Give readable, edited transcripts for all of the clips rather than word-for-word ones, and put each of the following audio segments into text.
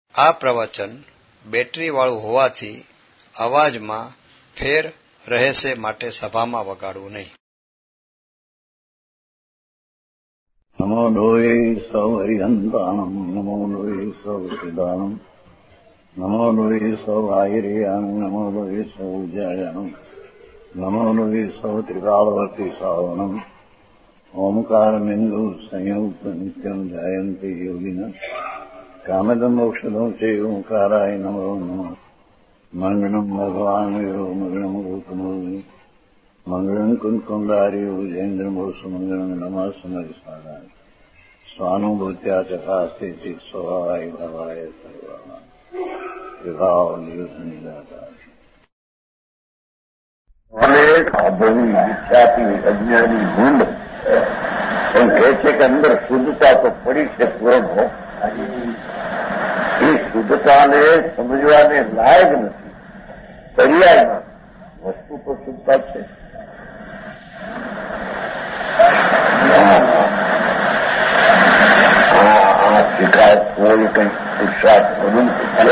આ પ્રવચન બેટરીવાળું હોવાથી અવાજમાં ફેર રહેશે માટે સભામાં વગાડવું નહીં. નમો લોહે સૌ હરિહંતાણમ નમો લોહે સૌ સિદાનમ નમો લોહે સૌ આયર્યાણમ નમો લોહે સૌ જયાણમ નમો લોહે સૌ ત્રિકાળવતી સાવણમ ઓમકાર બિંદુ સંયુક્ત નિત્યમ જાયંતિ યોગિના કામદમ મોક્ષદમ છે ઓંકારાય નમો નમઃ. મંગળમ ભગવાન વીરો મંગળમ ગૌતમો મંગળમ કુંકુંડાર્યો જૈન્દ્રમો સુમંગળમ નમઃ સમરિસાદાય સ્વાનુભૂત્યા ચકાસ્તે ચિત સ્વભાવાય ભવાય સર્વા વિભાવ નિદાતા. અનેક અભવી વિખ્યાતિ અજ્ઞાની ભૂંડ એમ કહે છે કે અંદર શુદ્ધતા તો પડી છે પૂર્ણ. એ શુદ્ધતાને સમજવાને લાયક નથી. પર્યાયમાં વસ્તુ તો શુદ્ધતા છે. આ શિકાયત કોઈ કંઈક પુરુષાર્થ બનવું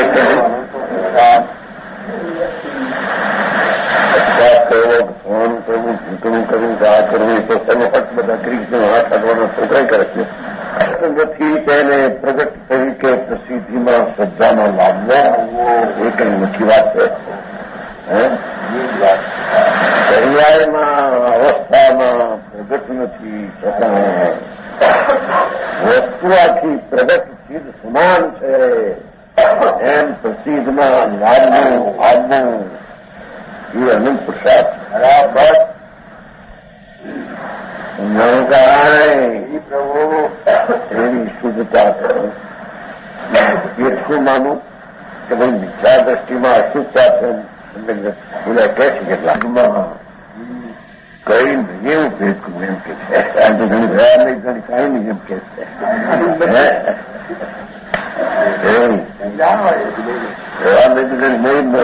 ફોન કરવું ઝૂંટણું કરવું આ કરવું એ તો સર્વહટ બધા ક્રિકેટ હાથ આગળના છોકરા કરે છે. નથી તેને પ્રગટ તરીકે પ્રસિદ્ધિમાં શ્રદ્ધામાં લાવવો એ કઈ મોટી વાત છે. પર્યાયમાં અવસ્થામાં પ્રગટ નથી છતાં વસ્તુ આખી પ્રગટ સિદ્ધ સમાન છે એમ પ્રસિદ્ધમાં લાવવું આવવું એ અનંત પુરુષાર્થ. બરાબર પ્રભુ એની શુદ્ધતા એટલું માનું કે ભાઈ મિથ્યા દ્રષ્ટિમાં અશુદ્ધતા છે. બોલા કહે છે કેટલાકમાં કઈ નહીં હું ભેદ કરું એમ કે છે. આમ તો ઘણી રહ્યા નહીં ઘણી કાંઈ નહીં એમ કે છે. રહ્યા નહીં તો ઘણી નહીં ન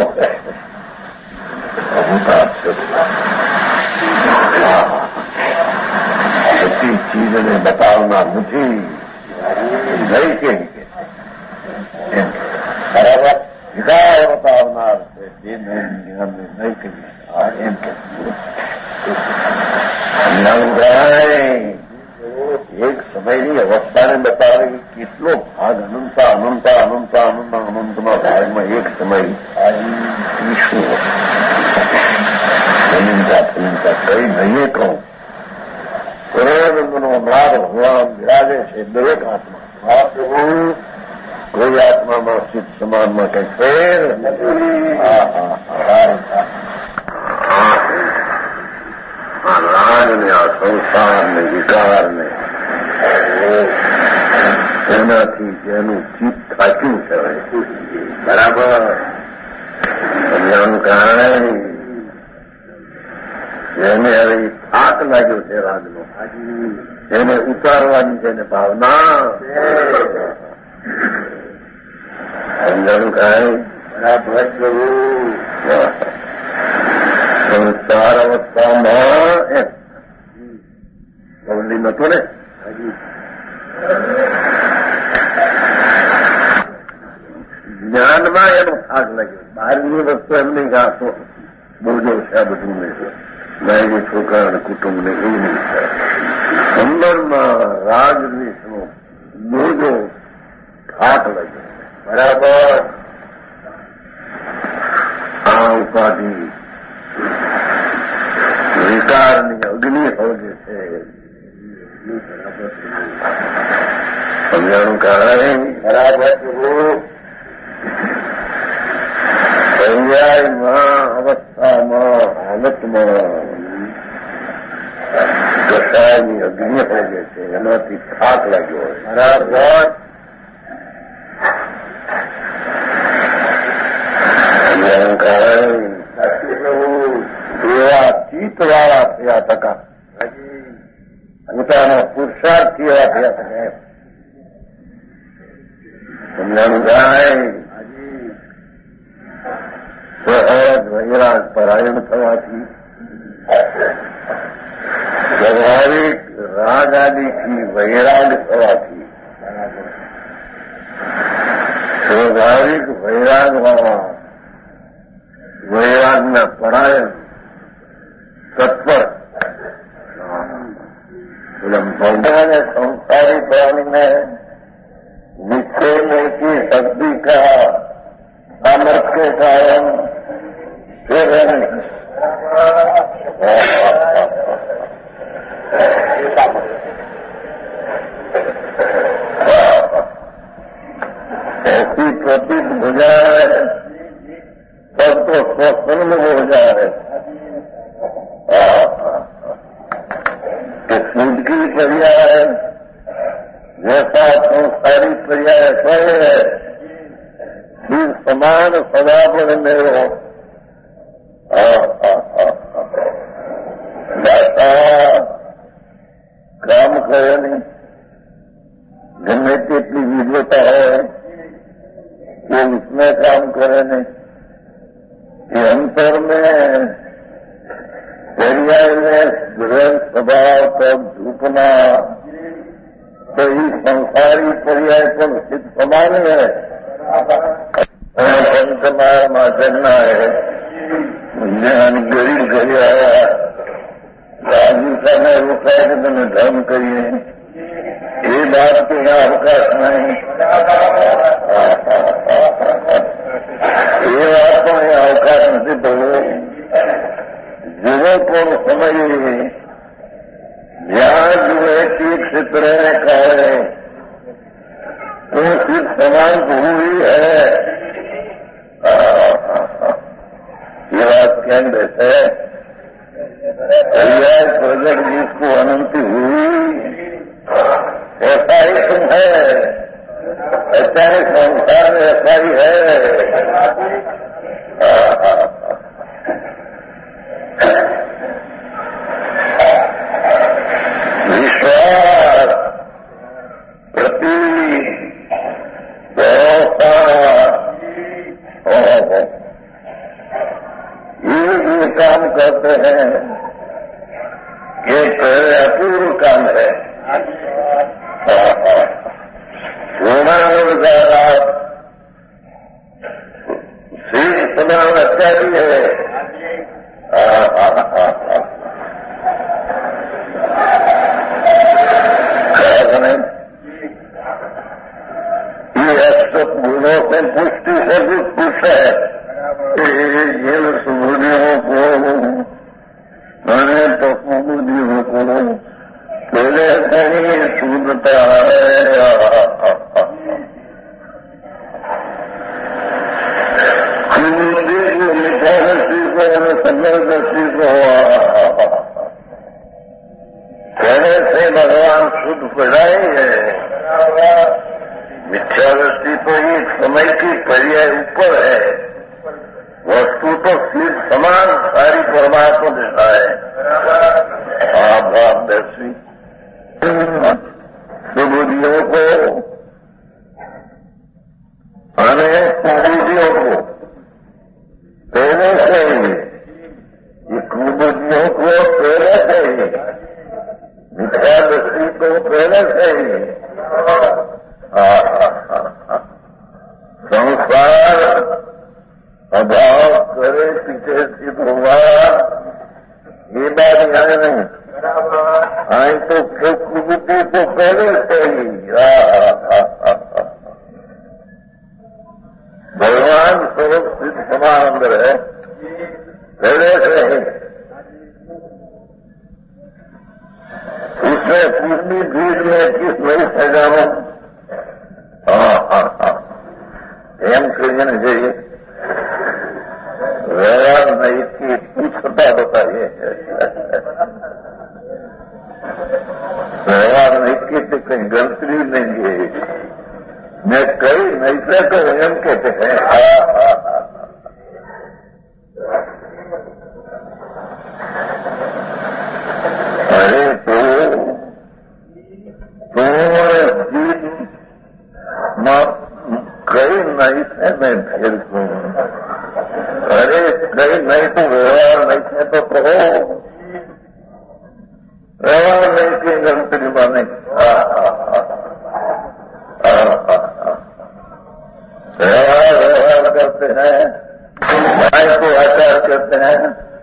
બધી ચીજને બતાવનાર નથી. નહીં કે બરાબર વિકાર બતાવનાર છે. જે નહીં કરી એમ કે એક સમયની અવસ્થાને બતાવે કેટલો ભાગ અનંતા અનંતા અનંતા અનંતા અનંતના ભાગમાં એક સમય શું અનંતા કઈ નહીં કહું. પૂર્ણાનંદનો અમરાદ ભગવાન બિરાજે છે દરેક આત્મા. કોઈ આત્મામાં સિદ્ધ સમાનમાં કઈ ફેર આ રાગને આ સંસારને વિકારને એનાથી જેનું ચિત્ત થાક્યું છે બરાબર સમજાનું કારણે જેને હવે થાક લાગ્યો છે રાગનો એને ઉતારવાની છે ને ભાવના સમજાનું કારણે બરાબર કરવું. સંસાર અવસ્થામાં એમ ગવલી નતો ને જ્ઞાનમાં એનો થાક લાગ્યો. બહારની વસ્તુ એમને ગાતો બોજો છે આ બધું નહીં ગાયની છોકરા અને કુટુંબને એવું નહીં થાય. અંદરમાં રાગદ્વેષનો બોજો થાક લાગ્યો. બરાબર આ ઉપાધિ વિકારની અગ્નિ સળગે છે. સમજાણું કારણે બરાબર પર્યાયમાં અવસ્થામાં હાલતમાં દશાની અગ્નિ સળગે છે. એનાથી થાક લાગ્યો હોય. બરાબર સમજાણું કારણે એવા ચિત્તવાળા થયા ટકા પોતાના પુરુષાર્થી એવા થયા ટકા. સમજાણું જાય સહજ વૈરાગ પરાયણ થવાથી વ્યવહારિક રાગ આદિથી વૈરાગ થવાથી स्वाभाविक वैरागवाला, वैराग में परायण, तत्पर भगवान ने संसारी प्राणी में निश्चय की शक्ति का सामर्थ्य कारण फिर ऐसी प्रतीत हो जाए तब तो स्वप्न हो जाए कि सूद की पर्याय जैसा संसारी पर्याय है फिर समान सदा पर मेरो दाता काम करे नहीं गमे तेटली विद्वता है कि उसमें काम करे नहीं कि अंतर में पर्याय में गृह स्वभाव तब झूकना तो ही संसारी पर्याय पर सिद्ध समान है संतमार माचरना है ज्ञान गरीब घरे आया राजू साहब रोका है कि तुमने धर्म करिए ये बात तो यहाँ अवकाश नहीं ये बात तो यहाँ अवकाश नहीं बोलो युवक को समझिए जहाँ जो है ठीक से रहने का है तो सिर्फ समान हुई है ये बात केंद्र है पर्याय प्रगट जिसको अनंति हुई ऐसा ही तुम है ऐसा ही संसार में ऐसा ही है विश्वास प्रति ये काम करते हैं ये अपूर्व काम है पूर्णानंद द्वारा श्री सदाचार्य है ये सब गुणों से पुष्टि से भी खुश है जिन सुबुद्धियों को मैंने पशु बुद्धियों को पहले नहीं शुद्धता है बुद्धि को मिठा दृष्टि को संगल दृष्टि को कहने से भगवान शुद्ध पढ़ाएंगे मिथ्या दृष्टि तो एक समय की पर्याय ऊपर है वस्तु तो सिर्फ समान सारी परमात्मा दिशा है आप भाव दर्शी सुबुद्धियों को आने कुबुद्धियों को पहले से ही ये कुबुद्धियों को पहले से ही मिथ्या दृष्टि को पहले से ही संसार अभाव करे पीछे सिद्ध हुआ ये बात यहाँ नहीं आई तो कुबुद्धि तो पहले से ही भगवान स्वरूप सिद्ध समानंद है पहले से ही उसमें पूरी भीड़ में किस नहीं सजाओ एम कहना चाहिए व्यवहार नहीं की पूछता बताइए व्यवहार नहीं की तो कहीं गलती नहीं है मैं कई नहीं से तो एम कहते हैं अरे तो कई नहीं थे मैं फिर अरे कई नहीं तो व्यवहार नहीं थे तो कहो व्यवहार नहीं की गलती माने व्यवहार करते हैं, गाय को आचार करते हैं,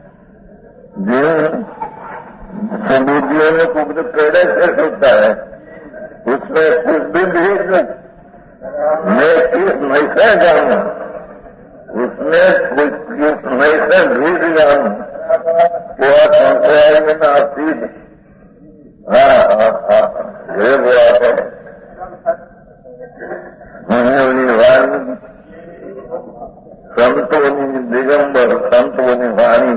जिन समूदियों में कुछ पेड़े से होता है, उसमें कुछ भी भेज मैं किस नहीं से जाऊं, उसमें कुछ नहीं से भेज जाऊं, क्या संशय में नासीब। हाँ, ये बात है। वाणी संतोनी दिगंबर संतोनी वाणी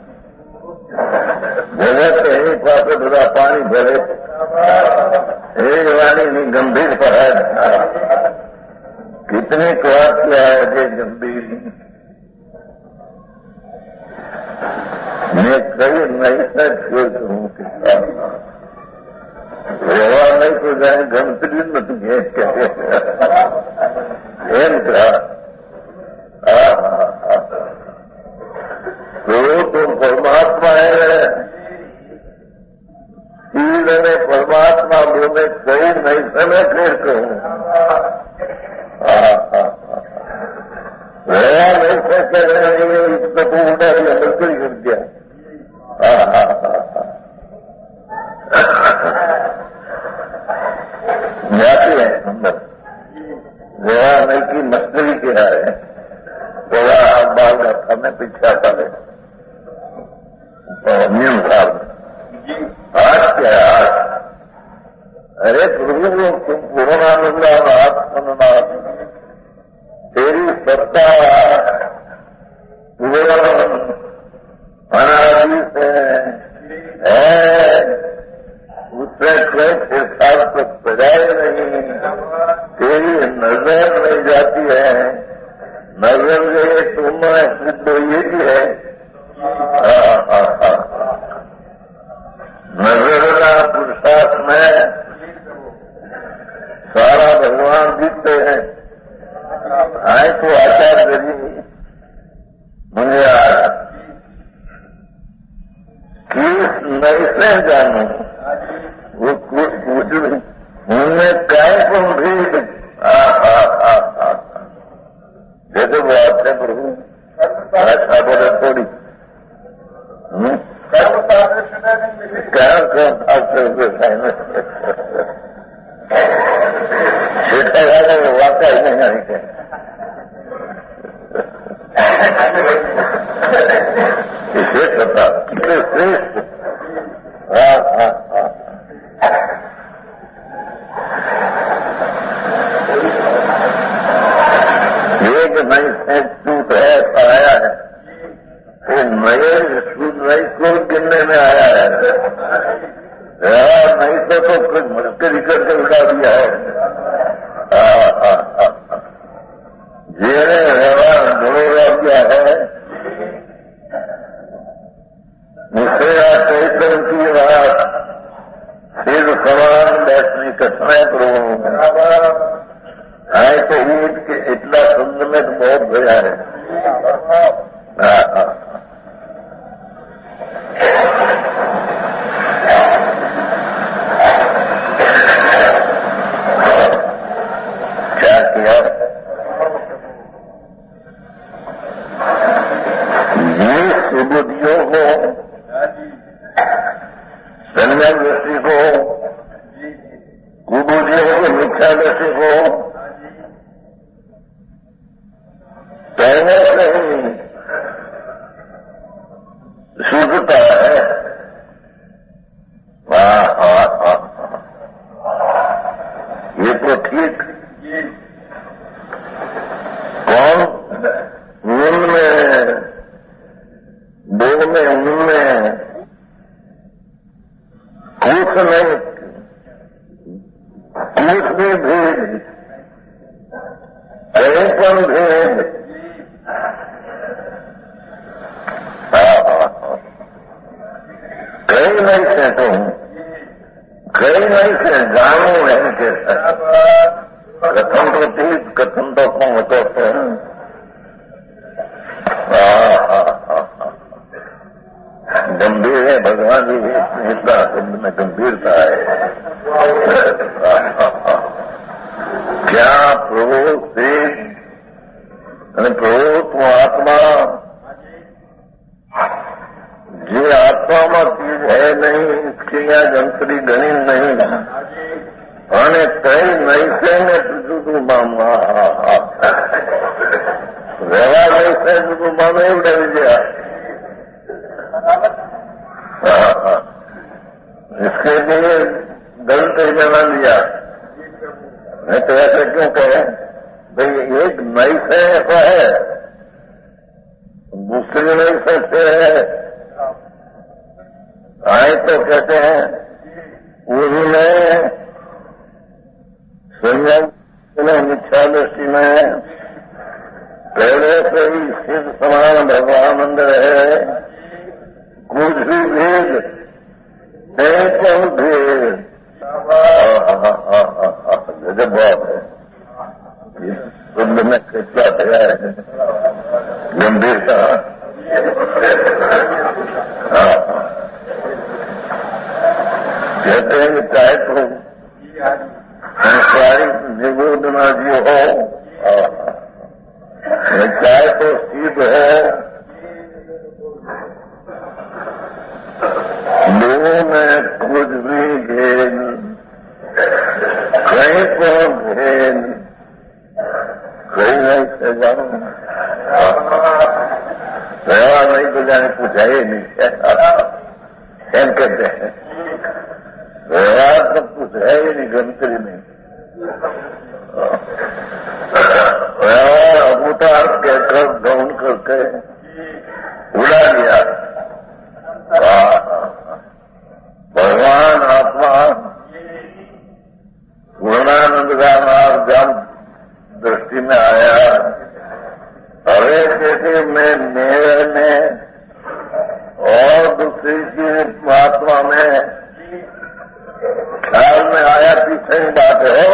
जगत एक पास बड़ा पानी भरे एक वाणी नहीं गंभीर पर है। कितने क्लास किया है ये गंभीर। मैं कई नहीं सच हूँ व्यवहार नहीं तो जाए गंभीर नहीं एम कहा तो तुम परमात्मा है, शील ने परमात्मा बोले कई नहीं समय फिर कहूँ व्यवहार नहीं सकते इसको तो उड़ा दिया बिल्कुल गिर गया। जाती है अंदर व्यवहार नहीं की मछली क्या है, थोड़ा बाल रखा में पीछे आता है नियम साहब आज क्या है आज। अरे प्रभु तुम पूर्णानंद आत्मनाथ तेरी सत्ता अनादि से है, उससे कोई फिर तक बजाए नहीं, तेरी नजर नहीं जाती है, नजर ये तुम सिद्ध ये भी है। नजर का पुरुषार्थ में सारा भगवान दिखते हैं। आए तो आचार्य जी मुझे किस नहीं से जानू वो कुछ पूछ उनमें काय को भीड़ जैसे वो आते प्रभु ऐसा बोले थोड़ी क्या वाकई नहीं आई क्या इसे पता श्रेष्ठ। एक नई से सूट है आया है, वो नए सूट नई को गिनने में आया है, नहीं तो कुछ मुश्किल करके उठा दिया है। जिन्हें व्यवहार धोड़ा दिया है मुझसे चैतन की बात सिर समान बैठने कठिनाई प्रभु आए तो ईट के इतना सुंदर में तो बहुत भया है। क्या किया ये सुबुद्धियों को संज्ञा दृष्टि को कुबुद्धियों को मिथ्या दृष्टि को पहले से ही शुद्धता है। ये तो ठीक कौन उनमें दो में उनमें कुछ नहीं कुछ भी भेद कहीं पर भेद कहीं नहीं से तुम कहीं नहीं से जानू नहीं के कथन तो ठीक कथन तो कौन होते हैं। गंभीर है भगवान जी इतना शब्द में गंभीरता है। क्या प्रभु से અને પ્રભુ તું આત્મા જે આત્મામાં ચીજ હૈ નહીં ક્રિયા જંત્રી ગણી નહીં અને કઈ નહીં છે ને તું મામા રહેવા નહીં છે તું મામા એવું ડરી ગયા. इसके लिए गलत बना लिया. मैं तो ऐसे क्यों कहे भाई एक नई से ऐसा है दूसरी नई से है. आए तो कहते हैं उन्होंने संयम मिथ्या दृष्टि में पहले से ही सिद्ध समान भगवान अंदर है. कुछ भी भेद नहीं तो भेद गजब बात है. शुद्ध में कितना गया है गंभीरता. कहते हैं कि चाहे तो संसारिक निगोदना जी हो चाहे तो सिद्ध हो लोगों में कुछ भी भेद कहीं को भेद कहीं नहीं से जानो सेवा नहीं तो जाने पूछा ही नहीं क्या कहते हैं व्यवहार सब कुछ है ही नहीं गंतरी नहीं. व्यवहार अभूतार्थ कहकर गौन करके उड़ा दिया. भगवान आत्मा पूर्णानंद का नाम जब दृष्टि में आया अरे कैसे मैं मेरे में और दूसरी की आत्मा में ख्याल में आया पीछे ही बात हो.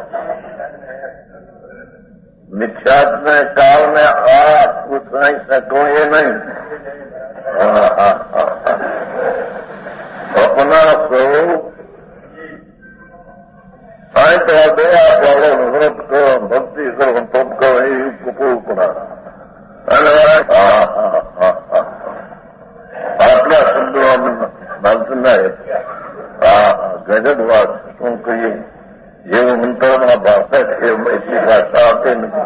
मिथ्यात्म काल में आप कुछ नहीं सको ये नहीं. अपना स्वरूप आए तो दया करो व्रत करो भक्ति करो तप करो ये कुपूपना आटला शब्दों बालतना है. गजब बात શું કહીએ જેવું મંત્રમાં ભાષા છે એટલી ભાષા આપે નથી.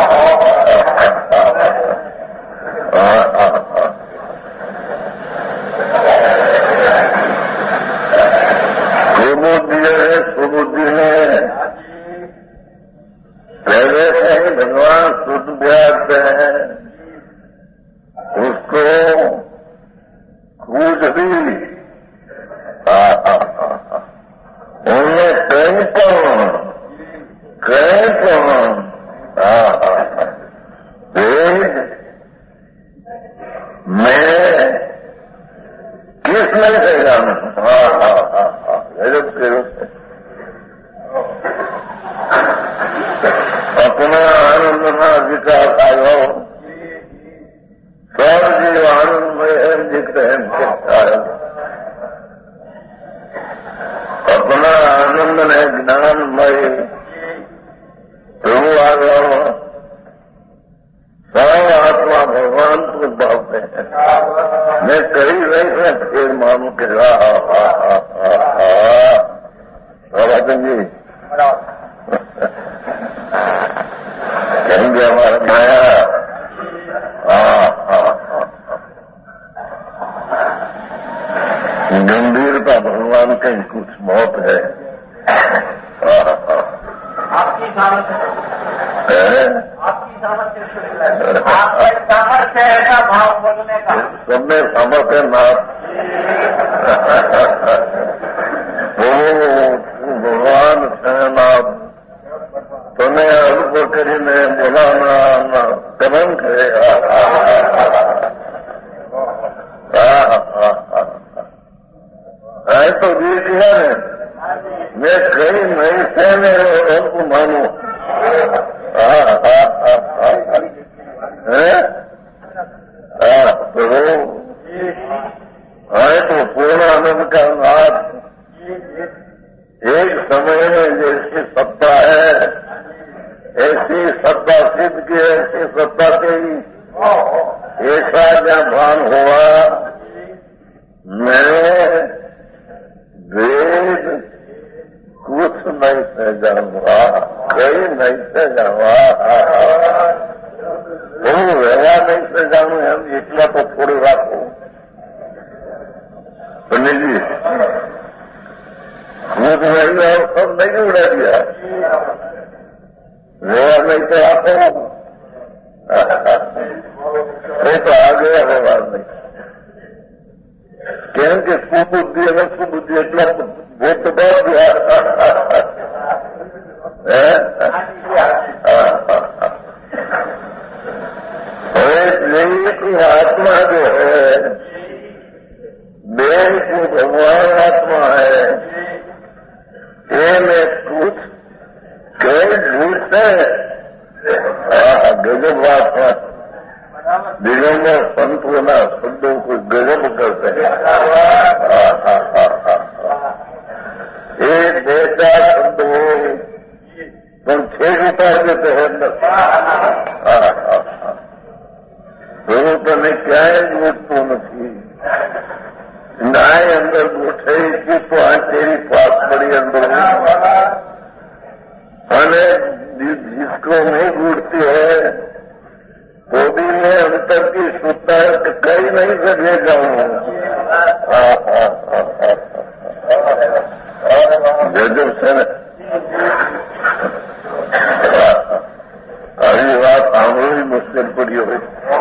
सुबुद्धि ने पहले से ही भगवान शुद्ध व्यास है उसको कुछ भी उनमें कहीं पर भेद मैं किस नहीं से जानू. गजब के रूप से अपना आनंद ना विकास आयो सब जीव आनंदमय दिखते हैं. अपना आनंद ने ज्ञानमय प्रभु आ गया सब आत्मा भगवान को भावते हैं. मैं कहीं नहीं है फिर मानू के राजन जी कहेंगे हमारा माया गंभीरता भगवान कहीं कुछ बहुत है. आपकी सामर्थ्य ऐसा भाव बोलने का सब में सामर्थ्य नाथ भगवान नाथ तुम्हें अल्प કરીને બોલાના કલમ કરેગા. तो दिल किया ने मैं कहीं नहीं से मेरे को मानू. तो पूर्णानंद का नाथ एक समय में जैसी सत्ता है ऐसी ऐसी सत्ता सिद्ध की, ऐसी सत्ता की ऐसा जहाँ भान हुआ, मैं वेद कुछ नहीं से जाऊंगा, कहीं नहीं से जाऊंगा, હું વહેલા નહીં से જાણું એમ એટલા તો થોડું રાખો સુનિલજી, હું તો નહીં सब नहीं उड़ा दिया, व्यवहार नहीं तो રાખો એ તો આ ગયા વ્યવહાર નહીં, કેમ કે સુબુદ્ધિ અને સુબુદ્ધિ એટલા ભૂત બળ ગયા आत्मा जो है देह की भगवान आत्मा है, ये में कुछ कई झूठ है, गजब आत्मा दिगंबर संतोना शब्दों को गजब करते हैं, एक बेटा शब्द हो तुम 6 उतार देते हैं તને ક્યાંય ગોઠતું નથી, નાય અંદર ગોઠે કે તો આ તેરી પાસ પડી અંદર, અને जिसको नहीं गूढ़ती है तो भी मैं अंतर की शुद्धता कहीं नहीं सकेगा गजब से આવી વાત સાંભળવી મુશ્કેલ પડી હોય,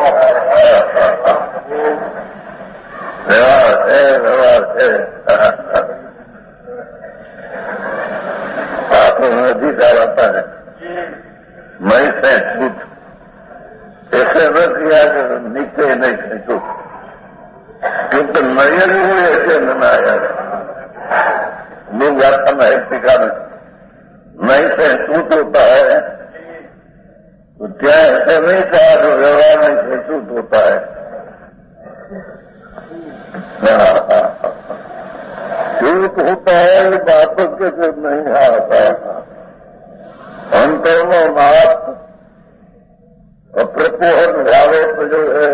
વ્યવહાર છે आपको अधिकार आता है, मैं से छूट ऐसे न किया कि नीचे नहीं खेचू, क्योंकि नयन हुए ऐसे न आया लोग आता ना एक ठिकाने नहीं से छूट होता है, तो क्या ऐसे नहीं कहा तो व्यवहार में छूट होता है, छूट होता है बातों के जो नहीं आता, अंतर्मो नाथ प्रपोहन भावत जो है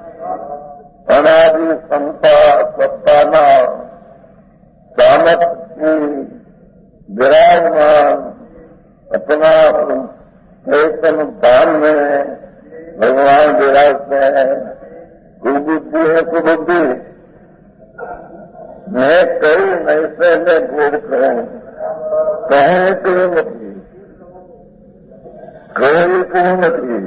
अनादि समता सत्ताना दानत की विराजमान अपना चैतन दान में भगवान विराजते हैं, कुबुद्धि है कुबुद्धि, मैं कई नैसे में बोल कहूं कहीं क्यों नहीं, कहीं क्यों नहीं,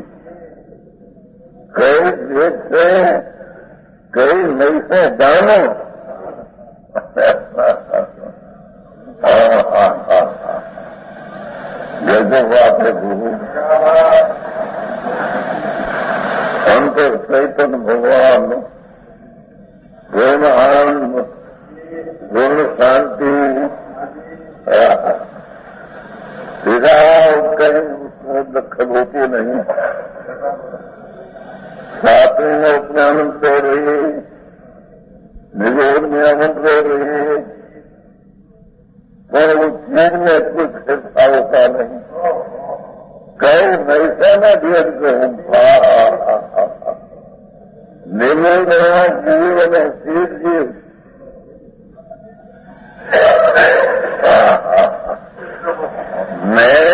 कई देश से कई नैसे जानो, जैसे बात है गुरु अंतर चैतन भगवान प्रेम आनंद गुण शांति सीधा कहीं उसमें दखल होती नहीं, सातवें में अपने आनंद रह रही, निगोर में आनंद रह रही, पर उस चीज में कुछ हिस्सा होता नहीं, कई वैसे न भेद कहूं निर्मल रहा जीवन है शीत जीव, मैं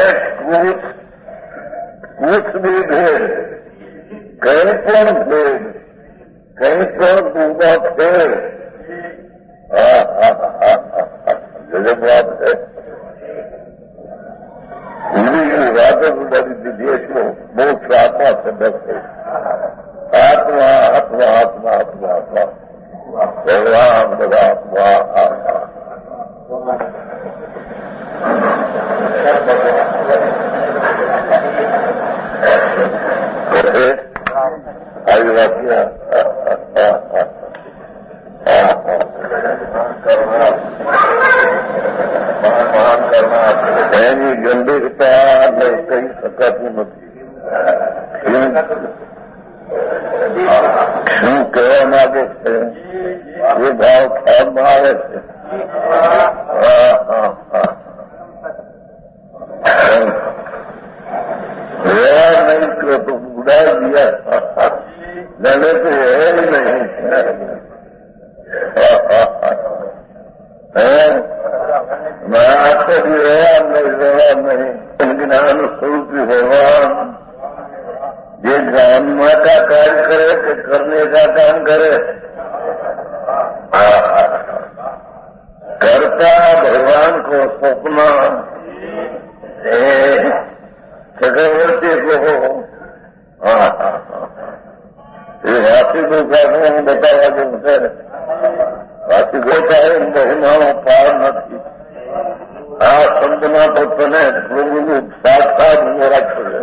कुछ भी भेद कहीं पर भेद कहीं पर दूंगा फेर, गजब बात है, हिंदी की बातों को बड़ी विदेश को मोक्ष आत्मा से बस है, आत्मा आत्मा आत्मा आत्मा आत्मा भगवान आत्मा आत्मा आई वाक्य એની ગંભીરતા કહી શકાતું નથી, શું કહેવા માંગે છે એ ભાવ ખ્યાલમાં આવે છે, नहीं को तो उड़ा दिया, जाने तो है ही नहीं मैं आपको भी भगवान नहीं, भगवान नहीं, ज्ञान स्वरूप भगवान ये जानना का कार्य करे कि करने का काम करे, करता भगवान को सपना चक्रवर्ती को ये हाथी को कहते हैं बतावा जो हाथी को कहे महिमाओं पार નથી આ સંતના તો તને પ્રભુનું સાક્ષાત મોરા કરે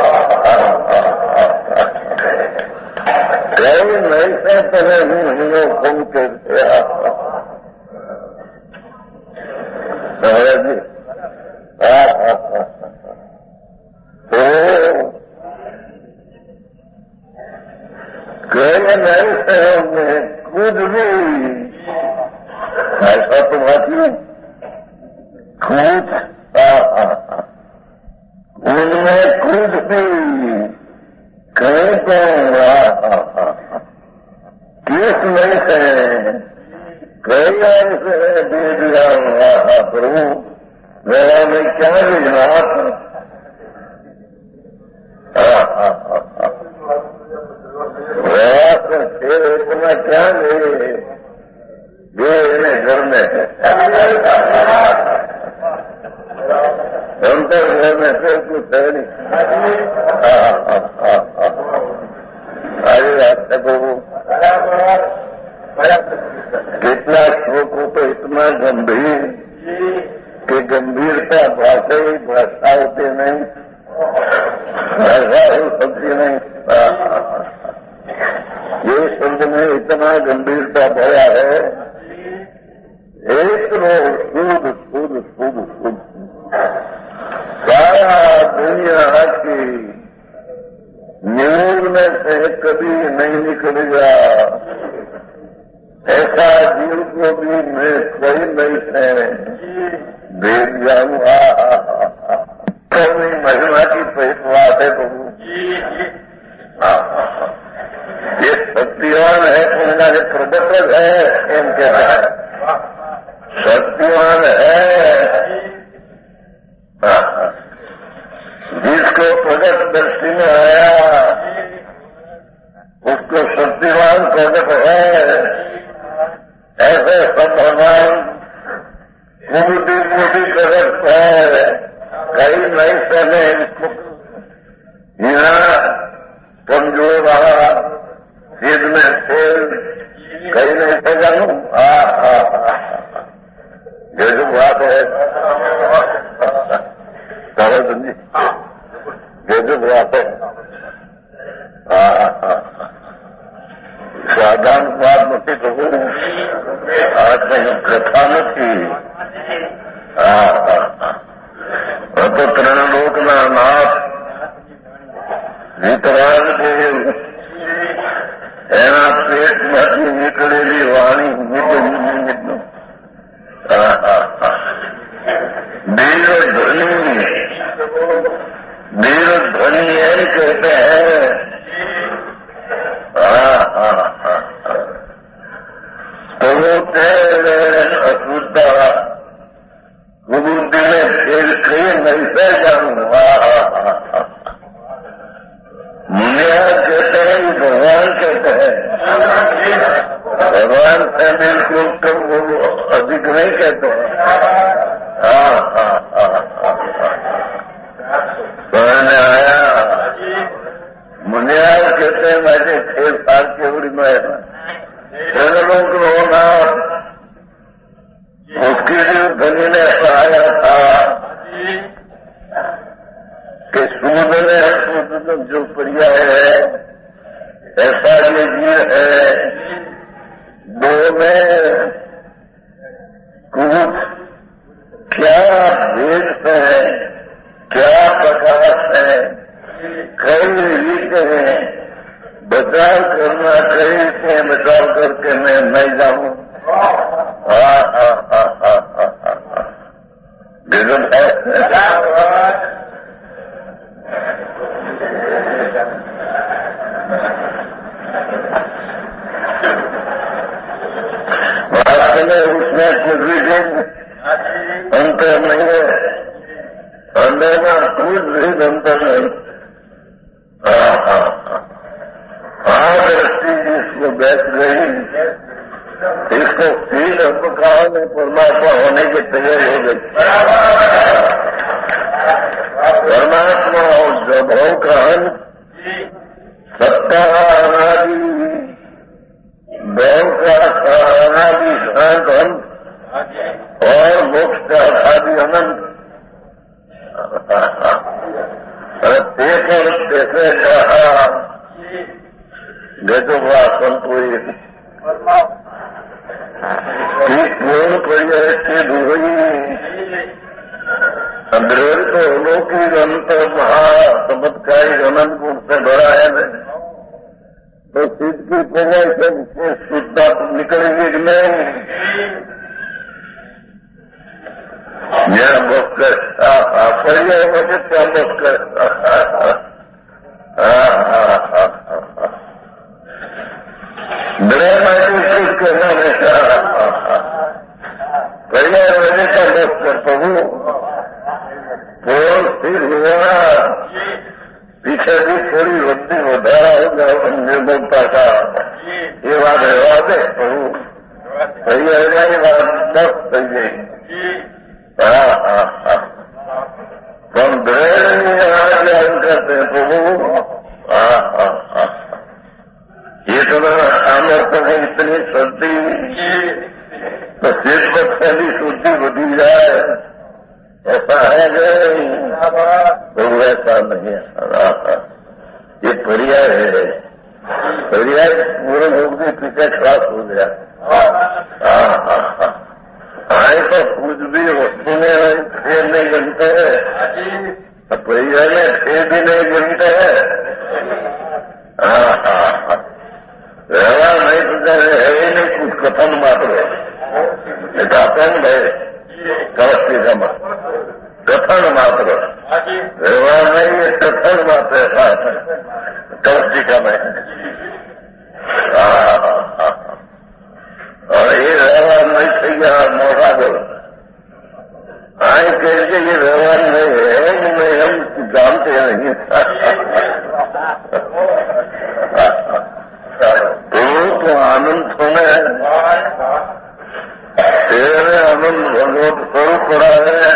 કઈ નહીં છે તને હું કહું કે સહજી कहे नहीं से हमने खुद भी ऐसा तो बात नहीं, खुद उनमें खुद भी कहीं तो किस नहीं से कई ऐसे दे दिया प्रभु मेरा में क्या भेजना फिर इतना क्या ले जो इन्हें घर में अंतर घर में फिर कुछ है नहीं। आगे रास्ते प्रभु कितना श्लोकों तो इतना गंभीर कि गंभीरता भाषा ही भाषा होती नहीं, भाषा हो सकती नहीं। ये शब्द में इतना गंभीरता भरा है, एक शुद्ध शुद्ध शुद्ध शुद्ध सारा दुनिया की न्यूज में से कभी नहीं निकलेगा, ऐसा जीव को भी मैं कोई नहीं है भेज जाऊंगा। कभी महिमा की बात है प्रभु, ये शक्तिवान है उनका जो प्रवर्तक है इनके शक्तिवान है, जिसको प्रगट दृष्टि में आया उसको शक्तिवान प्रगट है। ऐसे सब भगवान मूर्ति मूर्ति प्रगट है, कई नहीं सहने इसको यहाँ कमजोर रहा सिद्ध में फेल कहीं नहीं सजाऊं। ये जो बात है जी, ये जो बात है साधारण बात नहीं प्रभु, आज नहीं कथा नहीं तो त्रिलोकना नाथ વિતરાગ દેવ એના પેટમાંથી નીકળેલી વાણી वीर ध्वनि एम कहते हैं। तो वो अशुद्धा बुद्धि में फिर कहीं नहीं सह जाऊंगा। मुनिया कहते हैं, भगवान कहते हैं, भगवान से बिल्कुल कम वो अधिक नहीं कहते हैं। मैंने आया मुनिया कहते हैं, मैंने 6 साल की उम्र में लोग होना उसकी जो धनी ने पढ़ाया था कि सूद ने जो प्रिया है ऐसा ये जीव है, दो में कुछ क्या भेद है, क्या प्रकाश है, कई रीत है, बचाव करना कहीं से बचाव करके मैं नहीं जाऊं। गजब है। दृष्टि जिसको बैठ गई इसको फील कहा में परमात्मा होने की तैयारी हो गई। परमात्मा और स्वभाव का अंत, सत्ता अनादि, भव का अनादि शांत अंत और मोक्ष का आदि अनंत। कैसे कहा गजबा संतोष पूर्ण पर्याय से धोई अंदर तो अलौकिक अंत महाचमत्कारी अनंत गुण से भरा है न, तो सिद्ध की पर्याय से शुद्धता निकलेगी कि नहीं? यहाँ बस पर्याय मुझे क्या बस पर्याय वजह का बस कर प्रभु पूर्ण स्थिर हुआ, पीछे भी थोड़ी वृद्धि વધારા होगा निर्भरता का, ये बात रहवा दे प्रभु, सही है ये बात मस्त सही है। हम दृढ़ ज्ञान करते हैं प्रभु, इतना सामर्थ्य है, इतनी शुद्धि, तो सिद्ध बच्चे शुद्धि बढ़ी जाए, ऐसा है नहीं, तो ऐसा नहीं है। ये पर्याय है, पर्याय पूर्ण होगी पीछे खराब हो गया। आए तो कुछ भी वस्तु में खेल नहीं बनते हैं, तो पर्याय में खेल भी नहीं बनते हैं। व्यवहार नहीं तो है ही नहीं, कुछ कथन मात्र कथन है, कवस्ती का कथन मात्र, व्यवहार नहीं है, कथन मात्र कवस्ती का में। और ये व्यवहार नहीं चाहिए मौका दो, आए कह ये व्यवहार नहीं है, नहीं हम जानते नहीं। तो आनंद होने तेरे आनंद भगवत स्वरूप पड़ा है,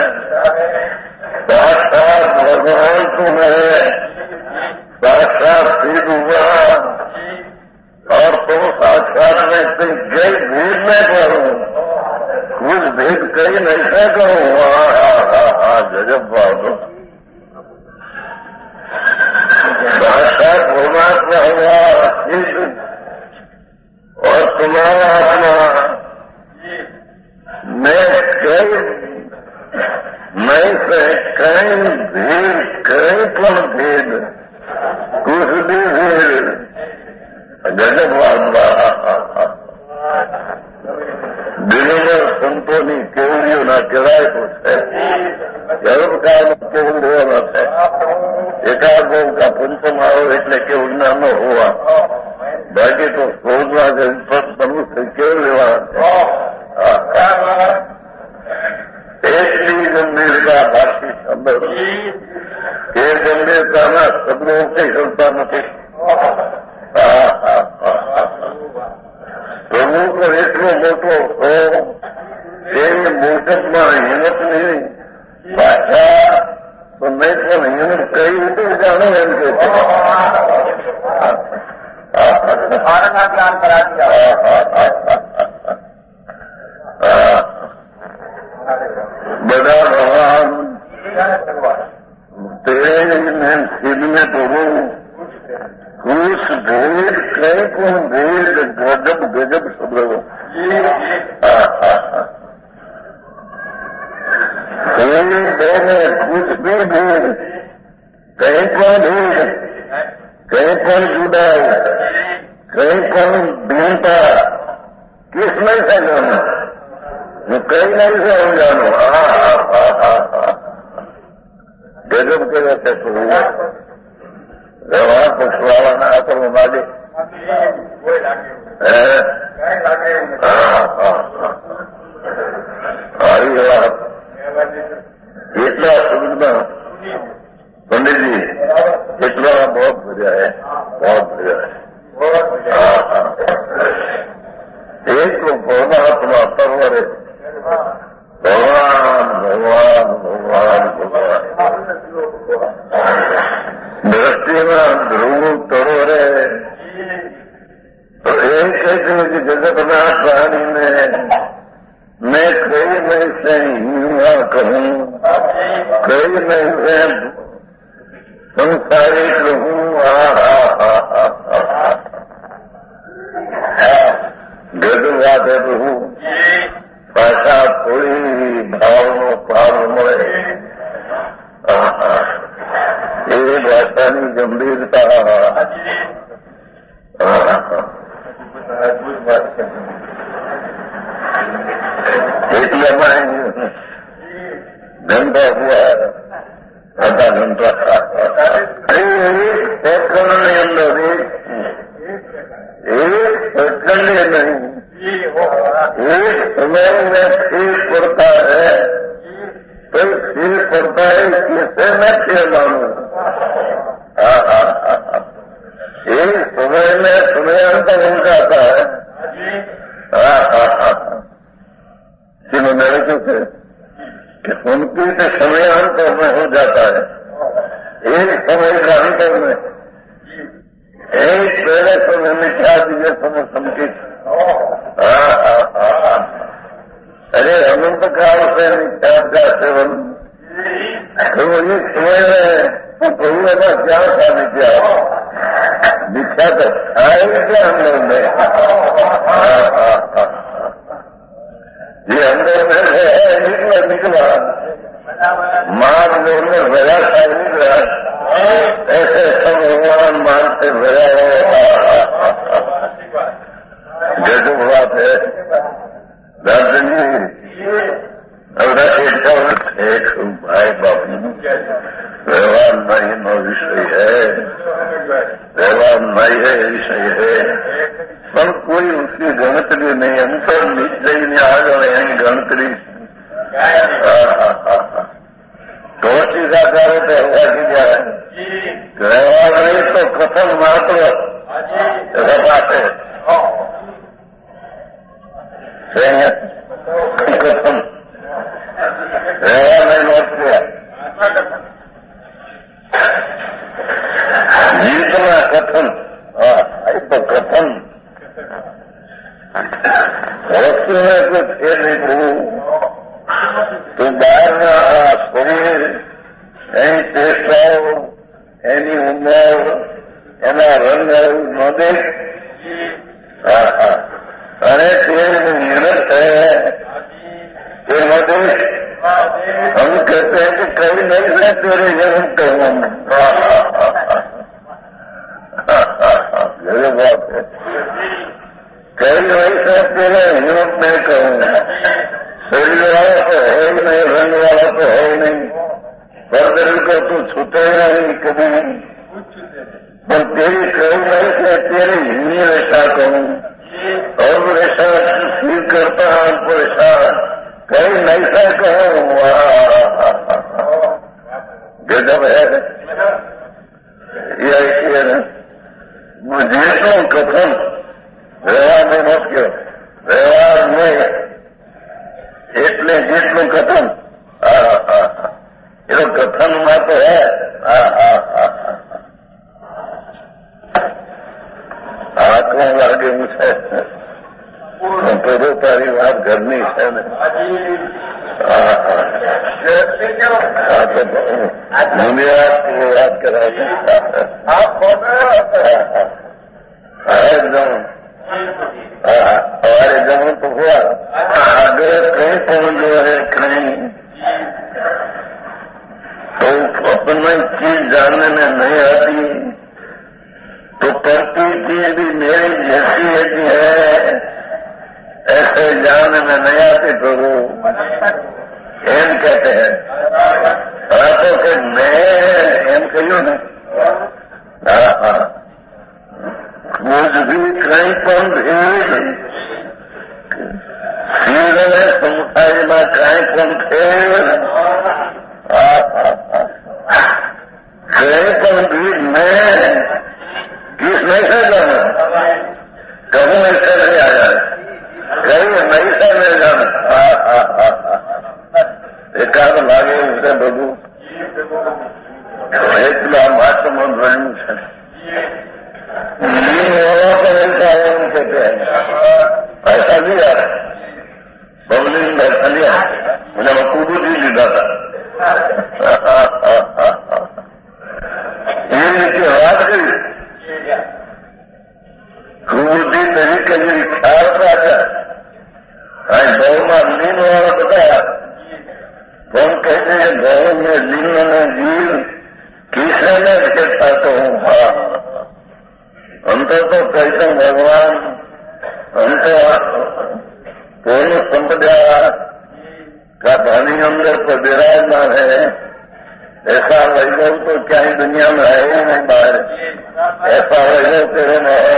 साक्षात भगवान तुम्हें साक्षात सिद्ध हुआ, और तुम साक्षात में से गई भेद न करो, कुछ भेद कहीं नहीं करो। गजब बात, साक्षात परमात्मा हुआ सिद्ध, और तुम्हारा आत्मा मैं कई से कहीं भेद, कहीं पर भेद, कुछ भी भेद, गजब बात। दिनों में संतोनी केवड़ियों ना किराए कुछ है, गर्भ काल में केवल होना है, एकाध का पंचम आओ એટલે केवड़ना न हुआ, बाकी तो सोचना मनुष्य केवल लेवा। એટલી ગંભીરતા ભારતી શબ્દ એ ગંભીરતાના શબ્દો કઈ શકતા નથી। પ્રભુ તો એટલો મોટો હો, એ મોટપમાં હિંમત નહીં, ભાષા તો નહીં, પણ હિંમત કઈ રીતે જાણો એમ કે જ્ઞાન કરા દિયા। બધા ભગવાન तेरे में सिद्ध में प्रभु कुछ भेद, कहीं को भेद, गजब गजब शब्द कुछ भी भेद, कहीं पर भेद, कहीं पर जुदाई, कहीं पर भिन्नता, किस नहीं से जानो, कहीं नहीं से हम जानो। गजब के रहते व्यवहार पक्षवाला असल माले એટલા શબ્દમાં पंडित जी इतना बहुत मजा है, बहुत मजा है। एक तो परमात्मा परवरे, भगवान भगवान भगवान भगवान दृष्टि में ध्रुव तरोरे। तो एक जगतनाथ प्राणी में मैं कोई नहीं से हिंसा कहूँ, कोई नहीं से संसारिक रहूँ। गदवाद रहूँ भाषा थोड़ी भावनो पार મળે। એ ભાષાની ગંભીરતા એટલામાં ઘંટા હુआ आधा घंटा एक सेकंड के अंदर एक सेकंड नहीं एक समय में ठीक पड़ता है, तो ठीक पड़ता है किसे मैं क्या मानू। एक समय में समयांतर हो जाता है। मेरे से उनकी से समयांतर में हो जाता है, एक समय का अंतर में एक पहले समय में क्या दीजिए समय संकित। अरे अनंत काल से मिथ्या का सेवन, तो इस समय में तो प्रभु का क्या था मिथ्या, मिथ्या तो आए क्या अंदर में। ये अंदर में है निकला मार में भया था निकला, ऐसे सब भगवान मान से भया गजब बात है। दार्जन जी एक भाई बापू व्यवहार नहीं नो विषय है, व्यवहार नहीं है विषय है, पर कोई उसकी गणतरी नहीं। अंतर निश्चय ने आगे यही गणतरी टोची का करे तो होगा कि जाए व्यवहार नहीं तो कथन मात्र बात है। कथन व्यवहार नहीं नोट किया जीतना कथन, तो कथन वस्तु में कुछ खेल नहीं प्रभु। तो બહારના શરીર એની ચેષ્ટાઓ એની ઉંમર એના રંગ ન દેખ અને તે નિરત है તે ન देख। हम कहते हैं कि कभी नहीं है तेरे जन्म कहूँ ये बात है, कई नहीं है तेरे हिम्मत नहीं कहूँ। शरीर वाला तो है ही नहीं, रंग वाला तो है ही नहीं, पर दिल को तू छूटे नहीं कभी। पर तेरी कहीं नहीं से तेरी हिन्दी रेशा कहूँ और रेशा फील करता हूँ परेशान कहीं नहीं सा कहूँ। गजब है ये मुझे तो कथन व्यवहार में मत क्यों, व्यवहार में એટલે જેટલું કથન એ કથનમાં તો હે। આંખમાં લાગે હું છે તો તારી વાત ઘરની છે ને। વાત કરાવે એકદમ हमारे जन्म तो हुआ अगर कहीं पहुंच जो है कहीं तो अपना चीज जानने में नहीं आती, तो करती चीज भी मेरी जैसी है ऐसे जानने में नहीं आती। तो वो एम कहते हैं तो कि मैं एम कहूँ ना मुझ भी कहीं पण भेद सीधे संसार में कहीं पण भेद दूध में किस नहीं से जाना, कहूँ ऐसे नहीं आया, कहीं नहीं से नहीं जाना। एकाद लागे उसे बधु એટલા મહાત્મા બન્યું છે. ऐसा लिया बबली ने ऐसा लिया, मुझे मकूबू जी લીધા था. ये रीति વાત કરી કુબુદ્ધિ તરીકે ખ્યાલ રાખે. ગૌમાં લીન વાળા બધા કોણ કહે છે કે ગૌ ને લીન અને જીવ કિસને ખેતા તો હું અંત તો કૈતન ભગવાન અંત पूर्ण संपदा का धनी अंदर पर विराजमान है. ऐसा वैभव तो क्या ही दुनिया में है ही नहीं बाहर. ऐसा वैभव तेरे में है.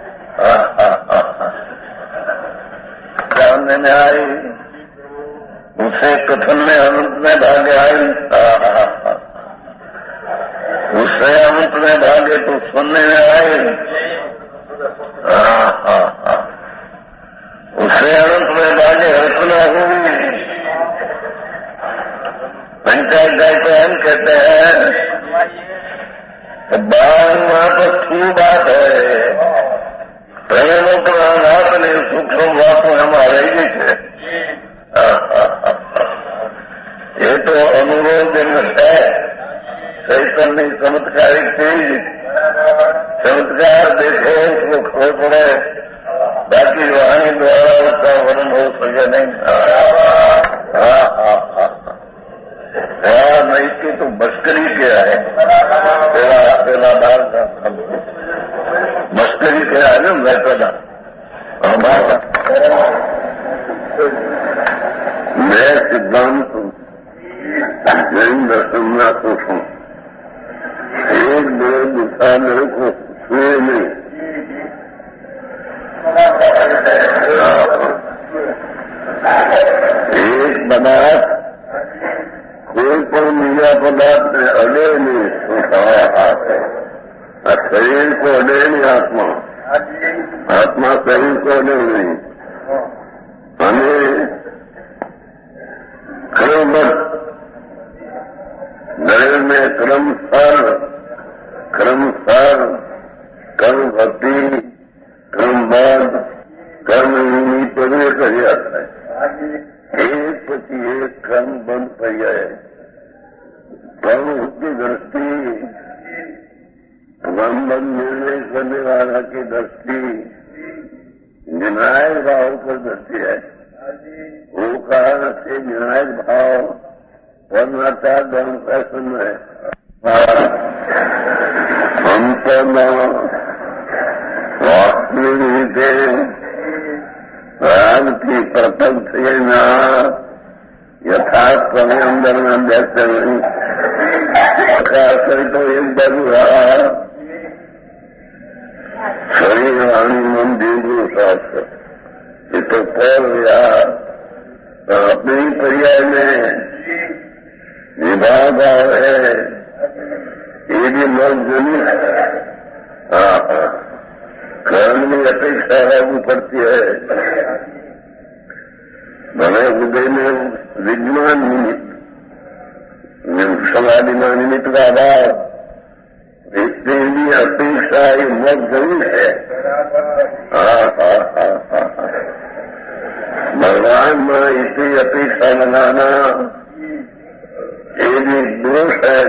जानने में आई उसे कथन में अनंत में भागे आई. उससे अनंत में भागे तो सुनने में आई. उससे अनंत में भागे रचना हुई. पंचायत गायन कहते हैं बाल वहां पर थी बात है. प्रेमों का आपने सूक्ष्म बातों हमारे ही है. ये तो अनुरोध है चैतन्य चमत्कारिक चीज. चमत्कार देखो उसको खबर पड़े, बाकी वाणी द्वारा उसका वर्णन हो सके नहीं. नहीं की तो मस्करी क्या है. तेरा बार का मस्करी क्या है ना. मैं कहना मैं सिद्धांत जैन दर्शन में खुश हूँ. एक दो दूसरा मेरे को छुए नहीं. एक पदार्थ कोई पण બીજા પદાર્થ અડે નહીં. હાથ શરીર को अडे नहीं. आत्मा शरीर को अडे नहीं. અને क्रमबद्ध नरेंद्र में क्रमसार कर्म भक्ति क्रमबद्ध कर्म प्रवेश કરી હતા. एक પછી एक क्रम बंद થઈ જાય. प्रभु की दृष्टि क्रमबद्ध निर्णय करने वाला की दृष्टि निर्णायक भाव पर दृष्टि है. वो कारण से निर्णायक भाव परमात्मा धर्म फैशन है. અંતમાં વાસ્તવિક રીતે રાગથી પ્રતક થયેલા યથાર્થ તમે અંદરના બેસે નહીં. તો એક બાજુ શરીર વાણી મન દીધું શાસ્ત્ર એ તો પર अपने ही पर्याय में विभाग है. ये भी मन जरूर कर्म की अपेक्षा लागू पड़ती है. मैंने हृदय में विज्ञान निमित्त समाधिमा निमित्त का अभाव, इसलिए भी अपेक्षा ये मत जरूर है. भगवान में इसी अपेक्षा लगाना ये भी दोष है.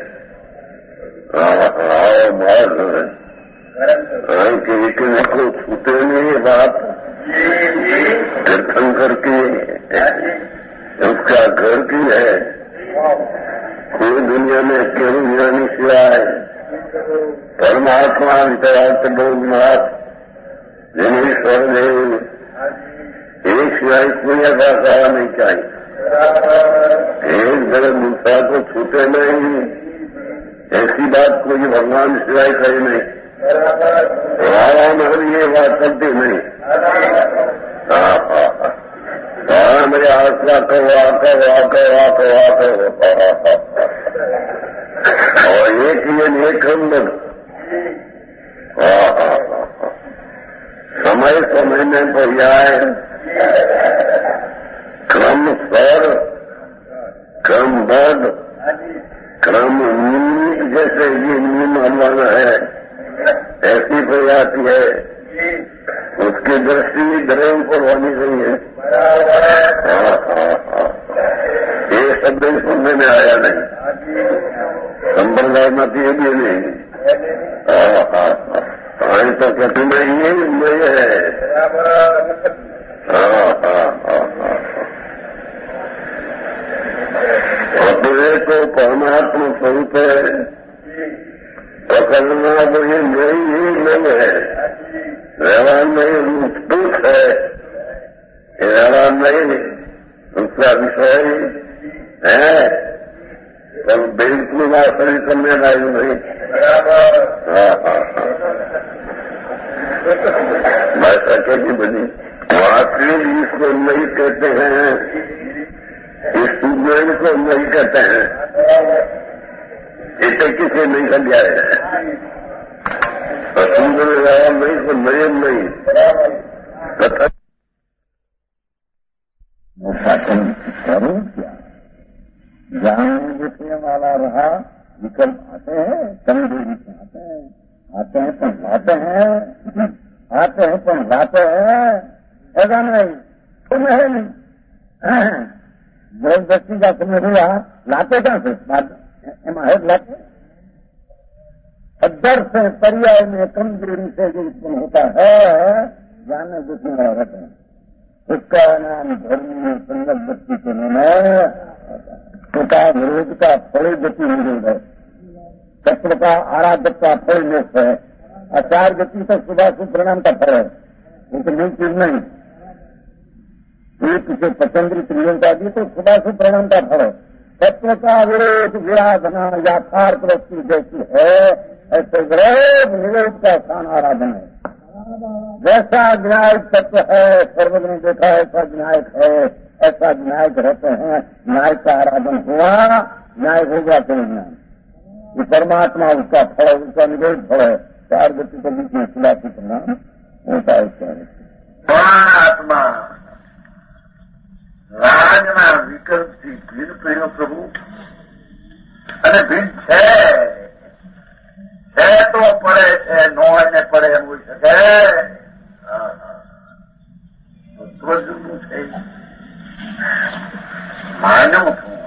किसी को छूते नहीं बात. तीर्थंकर की उसका घर की है. कोई दुनिया में केवल ज्ञानी सिवाय परमात्मा वितरार्थ बहुनाथ जनेश्वर देव एक सिवाय कोई ऐसा कहा नहीं चाहिए. एक जगह दूसरा को छूटे नहीं, ऐसी बात कोई भगवान सिवाय करे नहीं. रावण में ये बात करती नहीं. मेरे आसरा कहो और एक ही एक अंदर समय समय में पर्याय क्रम स्वर क्रमबद्ध क्रम नीम जैसे ये नीम हमारा है ऐसी प्रयाति है उसकी दृष्टि धर्म पर होनी चाहिए। ये शब्द सुनने में आया नहीं संप्रदाय में ये भी नहीं आज तो कहते नहीं ये है अपने को परमात्मा स्वरूप है पकड़ना वो ये नहीं है व्यवहार नहीं दुख है व्यवहार नहीं उसका विषय है पर बिल्कुल आश्रय करने लायक नहीं। भाषा कैसी बनी आखिरी इसको नहीं कहते हैं इस सूर्य को नहीं कहते हैं इसे किसी नहीं समझाए हैं सूर्य नहीं को नयन नहीं शासन करूं क्या जहां जितने वाला रहा विकल्प आते हैं कमजोरी से आते हैं पर लाते हैं पर लाते हैं ऐसा नहीं तुम है नहीं जबरदस्ती का समय हुआ लाते कहां से एमा है लाते अदर से पर्याय में कमजोरी से जो उत्पन्न होता है जाने जिसमें रहते हैं उसका नाम धर्म संगत व्यक्ति के निर्णय का विरोध का फल गति विरोध है तत्व का आराध्य का फल मोक्ष है आचार गति तो सुबह से परिणाम का फल है लेकिन नई चीज नहीं किसी पचंद्री त्रियों का दी तो सुबह से परिणाम का फल है तत्व का विरोध विराधना यथार्थ वस्तु जैसी है ऐसे विरोध निरोध का स्थान आराधना है जैसा विनायक तत्व है सर्वज्ञ ने देखा ऐसा विनायक है ऐसा विनायक रहते हैं न्याय का आराधन हुआ न्याय होगा तो ज्ञान ये परमात्मा उसका फल उसका निरोध फल है चार गति के बीच में खिलाफी करना होता है परमात्मा રાજના વિકલ્પથી ભિન્ન પ્રેમ પ્રભુ અને ભિન્ન છે તો પડે છે નો એને પડે એમ હોઈ શકે જુદું છે માનવ છું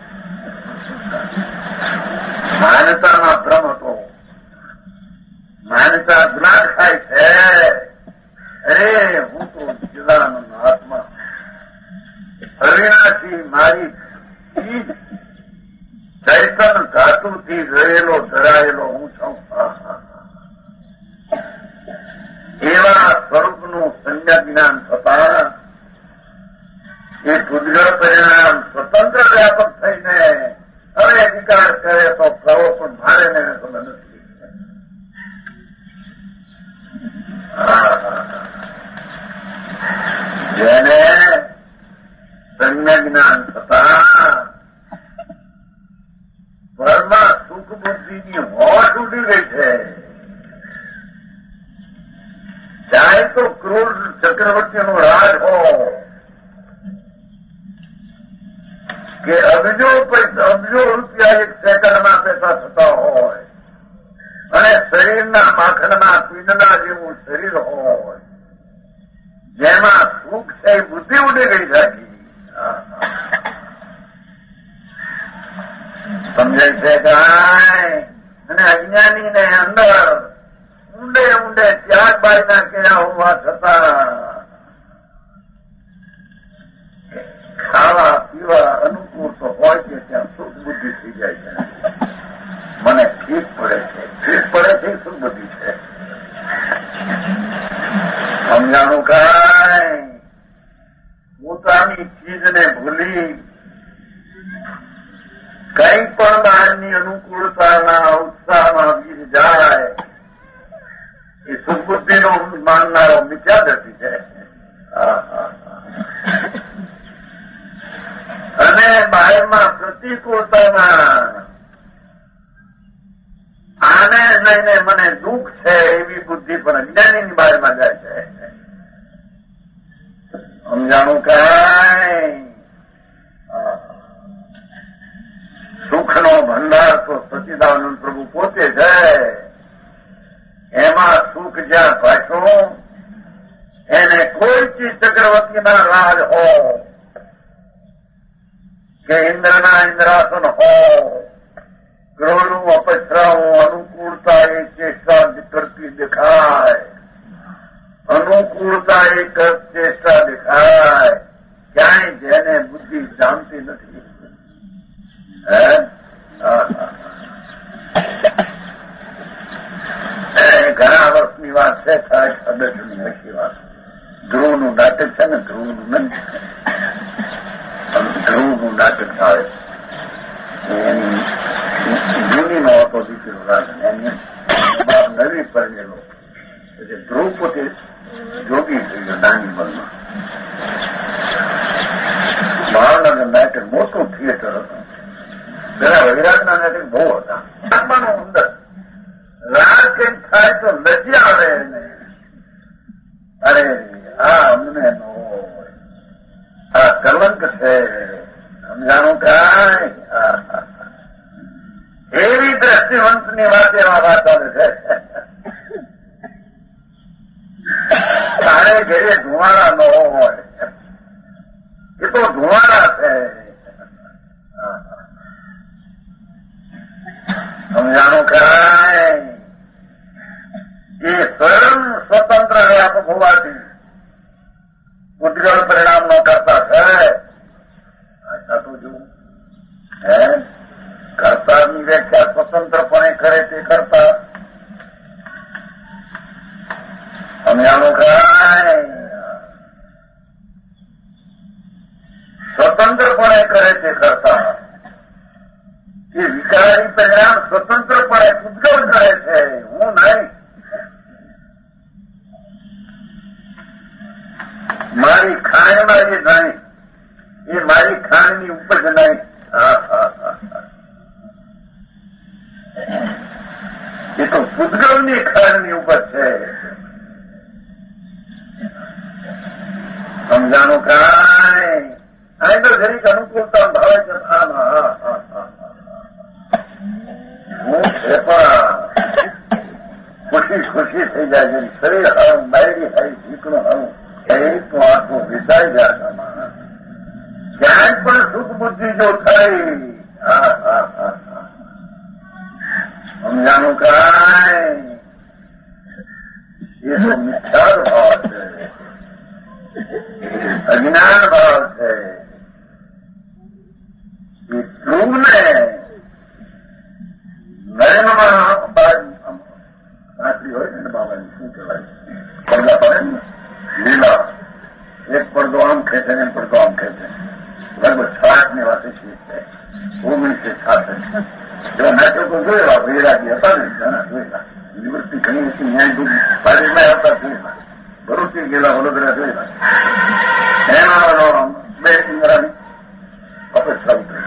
માન્યતામાં ભ્રમ હતો માન્યતા જ્ઞાન થાય છે અરે હું તો જિલ્લાનો આત્મા અવિનાશી મારી ચીજ ચૈતન ધાતુથી રહેલો ધરાયેલો હું છું એવા સ્વરૂપનું સંજ્ઞા જ્ઞાન થતા એ પૂજગળ પરિણામ સ્વતંત્ર વ્યાપક થઈને હવે અધિકાર કરે તો કહો પણ મારે ને ખબર નથી જેને સંજ્ઞા જ્ઞાન થતા ઘરમાં સુખ બુદ્ધિની હોશ ઉડી ગઈ છે ચાહે તો ક્રૂર ચક્રવર્તીનું રાજ હોય કે અબજો રૂપિયા એક સેકન્ડમાં પૈસા થતા હોય અને શરીરના માખણના પિંડના જેવું શરીર હોય જેમાં સુખ છે એ બુદ્ધિ ઉડી ગઈ છે સમજાય છે કાંઈ અને અજ્ઞાનીને અંદર ઊંડે ઊંડે ત્યાગ બારીના કેળા હોવા છતાં ખાવા પીવા અનુકૂળ તો હોય છે ત્યાં સુખ બુદ્ધિ થઈ જાય છે મને ઠીક પડે છે સુખ બુદ્ધિ છે સમજાણું કાંઈ પોતાની ચીજને ભૂલી કંઈ પણ બહારની અનુકૂળતાના ઉત્સાહમાં વીર જાય એ સુબુદ્ધિનો માનનારો મિથ્યાદર્શી છે અને બાહેરમાં પ્રતિકૂળતાના લઈને મને દુઃખ છે એવી બુદ્ધિ પણ અજ્ઞાનીની બારમાં જાય છે. સમજાણું કાંઈ સુખનો ભંડાર તો સચ્ચિદાનંદ પ્રભુ પોતે છે. એમાં સુખ જ્યાં પાછું એને કોઈ ચીજ ચક્રવર્તીના રાજ હો કે ઇન્દ્રના ઇન્દ્રાસન હો, ક્રોધનું અપશ્રાવું અનુકૂળતા એ ચેષ્ટા કરતી દેખાય, અનુકૂળતા એક ચેષ્ટા દેખાય, ક્યાંય જેને બુદ્ધિ જાણતી નથી. ઘણા વર્ષની વાત છે, 18 વર્ષની વાત. ધ્રુવનું નાટક છે ને, ધ્રુવનું નાટક થાય એની જૂની નો હતો દીકરો રાજ, એની બાપ નવી પરણેલો, એટલે ધ્રુવ પોતે જોગી થઈ ગયો નાની ઉંમરમાં. ભાવનગર નાટક મોટું થિયેટર હતું. પેલા વૈરાગના નાટક બહુ હતા. આત્માનો અંદર રાજ કંઈક થાય તો લજ્જા આવે એને. અરે આ અમને નો આ કલંક છે, સમજાણું કાંઈ. એવી દ્રષ્ટિવંતની વાત એવા વાત આવે છે. તારે ઘેરે ધુવાડા ન હોય, એ તો ધુવાડા છે. સમજાણું કાંઈ. એ સ્વયં સ્વતંત્ર વ્યાપક હોવાથી ઉદ્ગળ પરિણામ નો કરતા છે. આશા તો જોવું કર્તાની વ્યાખ્યા સ્વતંત્રપણે કરે તે કરતા. સમજાણું કાંઈ. સ્વતંત્રપણે કરે તે કરતા. એ વિકારી પરિણામ સ્વતંત્રપણે ઉદ્ગળ કરે છે, હું નહીં. મારી ખાણમાં એ નહીં, એ મારી ખાણની ઉપજ નહીં. એ તો પૂતગલની ખાણની ઉપર છે. સમજાણું કાંઈ. અહીં તો જરીક અનુકૂળતા ભાવે છે. હું છે પણ ખુશી થઈ જાય છે. શરીર હરું, બાયડી હરી, ચીકણું હરું, એ તો આખું વિસાઈ જાય માણસ. ક્યાંય પણ સુખ બુદ્ધિ જો થઈ. સમજાણું કાંઈ. એ તો મિથ્યાર ભાવ છે, અજ્ઞાન ભાવ છે. એ ધ્રુવને નયનમાં રાત્રિ હોય ને બાબાની શું કહેવાય, પડદા પડે ને લીલા, એક પડદો આમ ખેંચે ને પડદો આમ ખેંચે, લગભગ 60 ની વાતે છે, 1966 એવા નાટકો જોયેલા. વૈરાગી હતા ને ઘણા જોયેલા. નિવૃત્તિ ઘણી હતી, ન્યાય પારિમાં હતા જોયેલા. ભરૂચી ગયેલા, વડોદરા જોયેલા. એમાં બે ઇન્દ્રાની અપેક્ષા ઉતરે.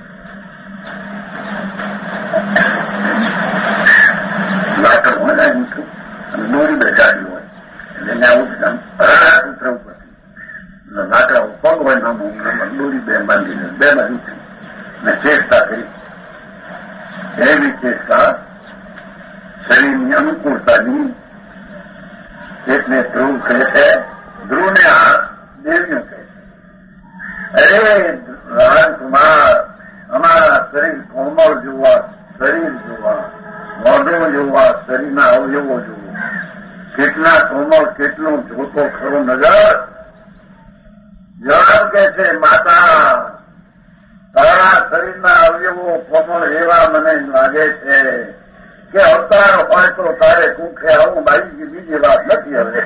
નાટક હોય ને જૂઠું અને દોરી બેઠાડી હોય એટલે એને આવું ઉતરવું પડે. લાકડા પગ હોય નાનું, દોરી બે બાંધીને બે બાજુથી ને ચેષ્ટા કરી. એવી ચેષ્ટા શરીરની અનુકૂળતાની. એટલે ધ્રુવ કહે છે, ધ્રુવને આ દેવીઓ કહે છે, અરે રાજકુમાર, અમારા શરીર કોમળ જોવા, શરીર જોવા, મોઢું જોવા, શરીરના અવયવો જોવા, કેટલા કોમળ, કેટલું જોતો ખરો નજર. જવાબ કે છે, માતા તારા શરીરના અવયવો કોમળ એવા મને લાગે છે કે અવતાર હોય તો તારે કુંખે આવું, બીજી વાત નથી. હવે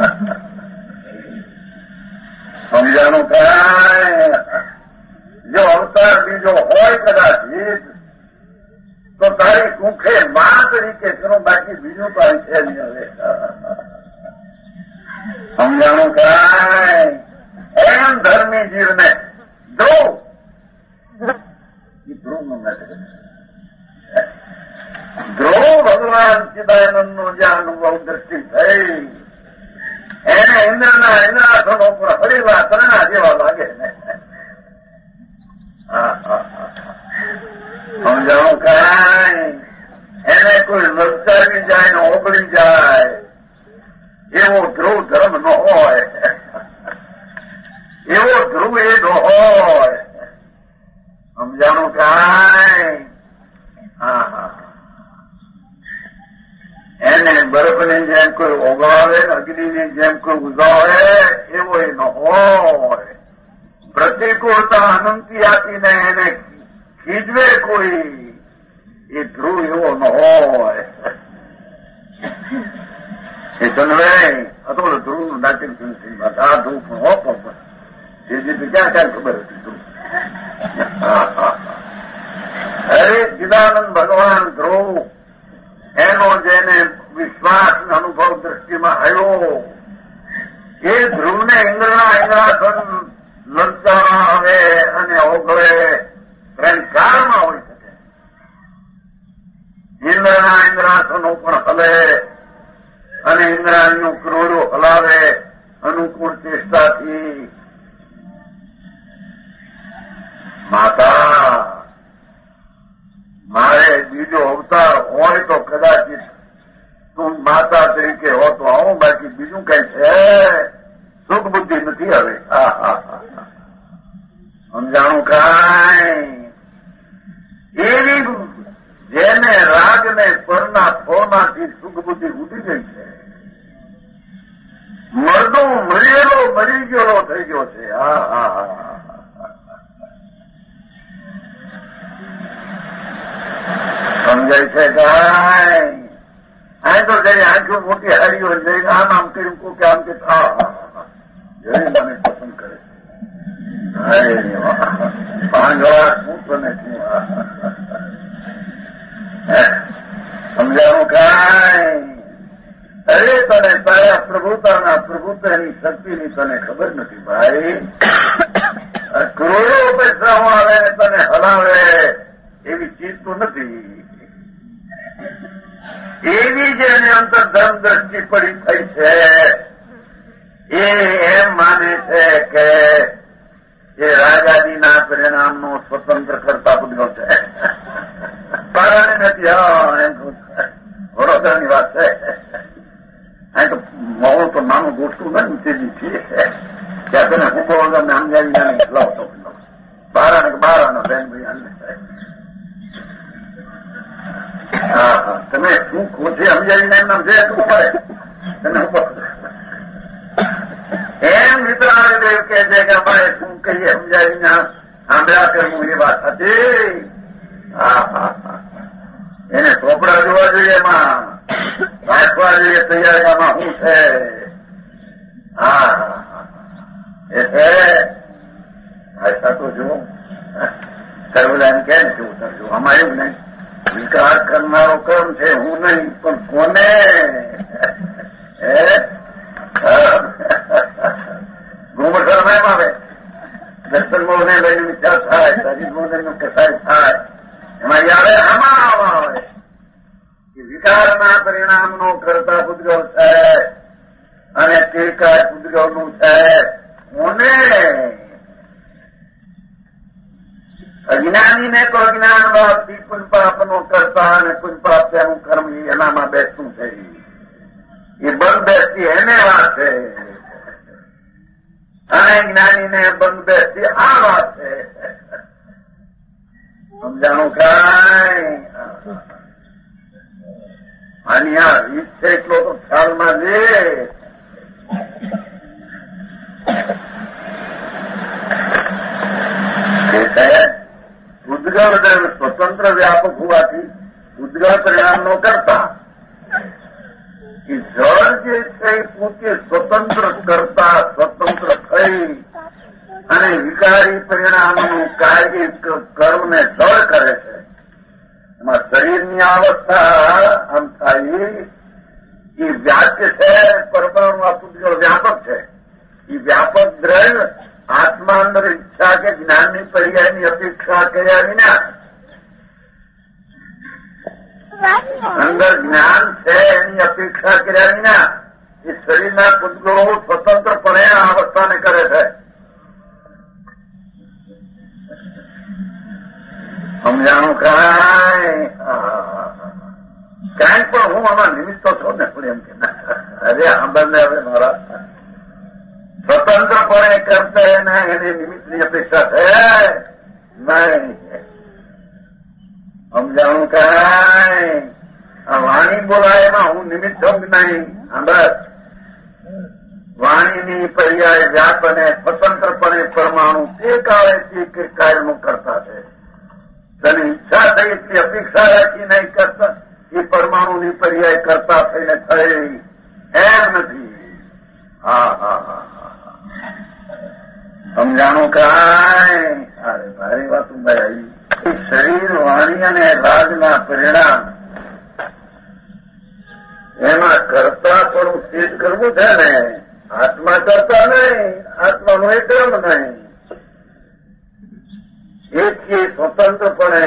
સમજાણું કાંઈ. જો અવતાર બીજો હોય કદાચ તો તારી કુંખે માં તરીકે કરો, બાકી બીજું કાંઈ છે નહીં. હવે સમજાણું કાંઈ. એમ ધર્મી જીવને ધ્રુવ ધ્રુવનું નથી. ધ્રુવ ભગવાન સચ્ચિદાનંદનો જે અનુભવ દ્રષ્ટિ થઈ એને ઇન્દ્રાસનો પર હરિવા તરણા જેવા લાગે ને. સમજાણું કાંઈ એને કોઈ લલચાવી જાય ને ઓગળી જાય એવો ધ્રુવ ધર્મ ન હોય, એવો ધ્રુવ એ ન હોય. સમજાણું કાંઈ એને બરફની જેમ કોઈ ઓગાવે ને અગ્નિની જેમ કોઈ ઉગાવે એવો એ ન હોય. પ્રતિકૂળતા અનંતી આપીને એને ખીજવે કોઈ એ ધ્રુવ એવો ન હોય. એ તનવે હતો ધ્રુવ નાચિક સંસ્થિતિમાં આ ધ્રુવ પણ હોતો એ જીતે ક્યાં ક્યાં ખબર હતી ધ્રુવ. અરે ચિદાનંદ ભગવાન ધ્રુવ એનો જેને વિશ્વાસ અનુભવ દ્રષ્ટિમાં આવ્યો એ ધ્રુવને ઇન્દ્રાસન લલચાવા આવે અને ઓગળે ત્રણ કાળમાં હોઈ શકે. ઇન્દ્રાસનો પણ હલે અને ઇન્દ્રાણીનું ક્રોડો હલાવે અનુકૂળ ચેષ્ટાથી. માતા મારે બીજો અવતાર હોય તો કદાચિત તું માતા તરીકે હો તો આવું, બાકી બીજું કઈ છે સુખ બુદ્ધિ નથી હવે. સમજાણું કાંઈ એવી જેને રાગને પરના ફોનાથી સુખ બુદ્ધિ ઉડી ગઈ છે. મરદો મરેલો મરી ગયેલો થઈ ગયો છે. સમજાય છે કાંઈ? અહીં તો જઈ આંખો મોટી હારીઓ જઈને આમ આમ કર્યું કો કે આમ કે જઈ મને પસંદ કરે છે. 5 વાર શું તને સમજાણું કાંઈ? અરે તને તારા પ્રભુતાના પ્રભુતાની શક્તિની તને ખબર નથી ભાઈ. કરોડો પૈસા આવે તને હલાવે એવી ચીજ તો નથી. એવી જેની અંતર ધર્મ દ્રષ્ટિ પડી થઈ છે એ એમ માને છે કે એ રાજાજીના પરિણામનો સ્વતંત્ર કરતા પૂજ્યો છે. કારણ નથી. એમ વડોદરાની વાત છે. અહીં તો મોડું તો નાનું ગોઠવું નથી છીએ ત્યાં તને હું બહુ તમને સમજાવી લાવતો બારાનો બેન ભાઈ તમે શું ખોટી સમજાવીને એમ નામ છે તું પડે તને એમ મિત્રાદેવ કે છે કે અમારે શું કહીએ સમજાવીને સાંભળ્યા કરવું એ વાત હતી. એને ચોપડા જોવા જોઈએ, એમાં રાખવા જોઈએ તૈયારીમાં શું છે. એ છે આશા તો જો કરવું એમ કેમ છે ઉતરજો આમાં એવું નહીં. વિકાર કરનારો કર્મ છે હું નહીં પણ કોને. ગુમસર એમ આવે દર્શન મોહને લઈને વિચાર થાય, શરીર મોહન કસાય થાય એમાં યારે આમાં આવે કે વિકારના પરિણામનો કરતા પૂતગલ છે અને તે કાય પૂતગલનું છે કોને. અજ્ઞાનીને તો અજ્ઞાન ભાવથી પુનપાપનો કરતા અને પુનપાપ્યનું કર્મ એનામાં બેસતું છે. એ બંધ બેસતી એને વાત છે અને જ્ઞાનીને બંધ બેસતી આ વાત છે. સમજાણું કાંઈ? આની આ રીત છે એટલો તો ખ્યાલમાં લે. ઉદ્ગલ સ્વતંત્ર વ્યાપક હોવાથી ઉદ્ગલ પરિણામનો કરતા જળ જે છે પોતે સ્વતંત્ર કરતા સ્વતંત્ર થઈ અને વિકારી પરિણામનું કાર્ય કર્મને જળ કરે છે. એમાં શરીરની અવસ્થા આમ થાય એ વ્યાપ્ય છે. પરમાણુ આ પૂતગળ વ્યાપક છે. એ વ્યાપક દ્રવ્ય આત્મા અંદર ઈચ્છા કે જ્ઞાનની પર્યાયની અપેક્ષા કર્યા વિના અંદર જ્ઞાન છે એની અપેક્ષા કર્યા વિના એ શરીરના પૂતગળો સ્વતંત્રપણે આ અવસ્થાને કરે છે. સમજાણું કાંઈ પણ હું આમાં નિમિત્ત તો છું ને પણ એમ કે અરે આંબરને હવે મારા સ્વતંત્રપણે કરતા એને એની નિમિત્તની અપેક્ષા છે નહીં. સમજાણું કાંઈ આ વાણી બોલાય એમાં હું નિમિત્ત છું નહીં. આંબર વાણીની પર્યાય વ્યાપને સ્વતંત્રપણે પરમાણુ તે કાળે તે કાર્યનું કરતા છે. તને ઈચ્છા થઈ એટલી અપેક્ષા રાખી નહીં કરતા એ પરમાણુની પર્યાય કરતા થઈને થઈ એમ નથી. હા હા હા સમજાણું કાંઈ અરે મારી વાત ભાઈ શરીર વાણી અને રાગના પરિણામ એમાં કરતા થોડું સિદ્ધ કરવું છે ને. આત્મા કરતા નહીં, આત્માનો એ કર્મ નહીં. એથી સ્વતંત્રપણે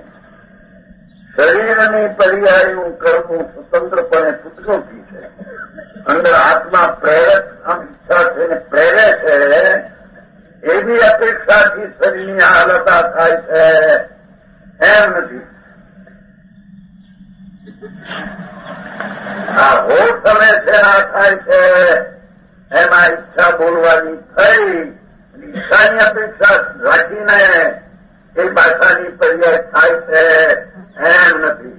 શરીરની પર્યાયનું કરવું સ્વતંત્રપણે પૂતગળથી છે. અંદર આત્મા પ્રેરક ઈચ્છા છે ને પ્રેરે છે એવી અપેક્ષાથી શરીરની હાલતા થાય છે એમ નથી. આ હોઠ તમે છે આ થાય છે એમાં ઈચ્છા બોલવાની થઈ ઈચ્છાની અપેક્ષા રાખીને એ ભાષાની પર્યાય થાય છે એમ નથી.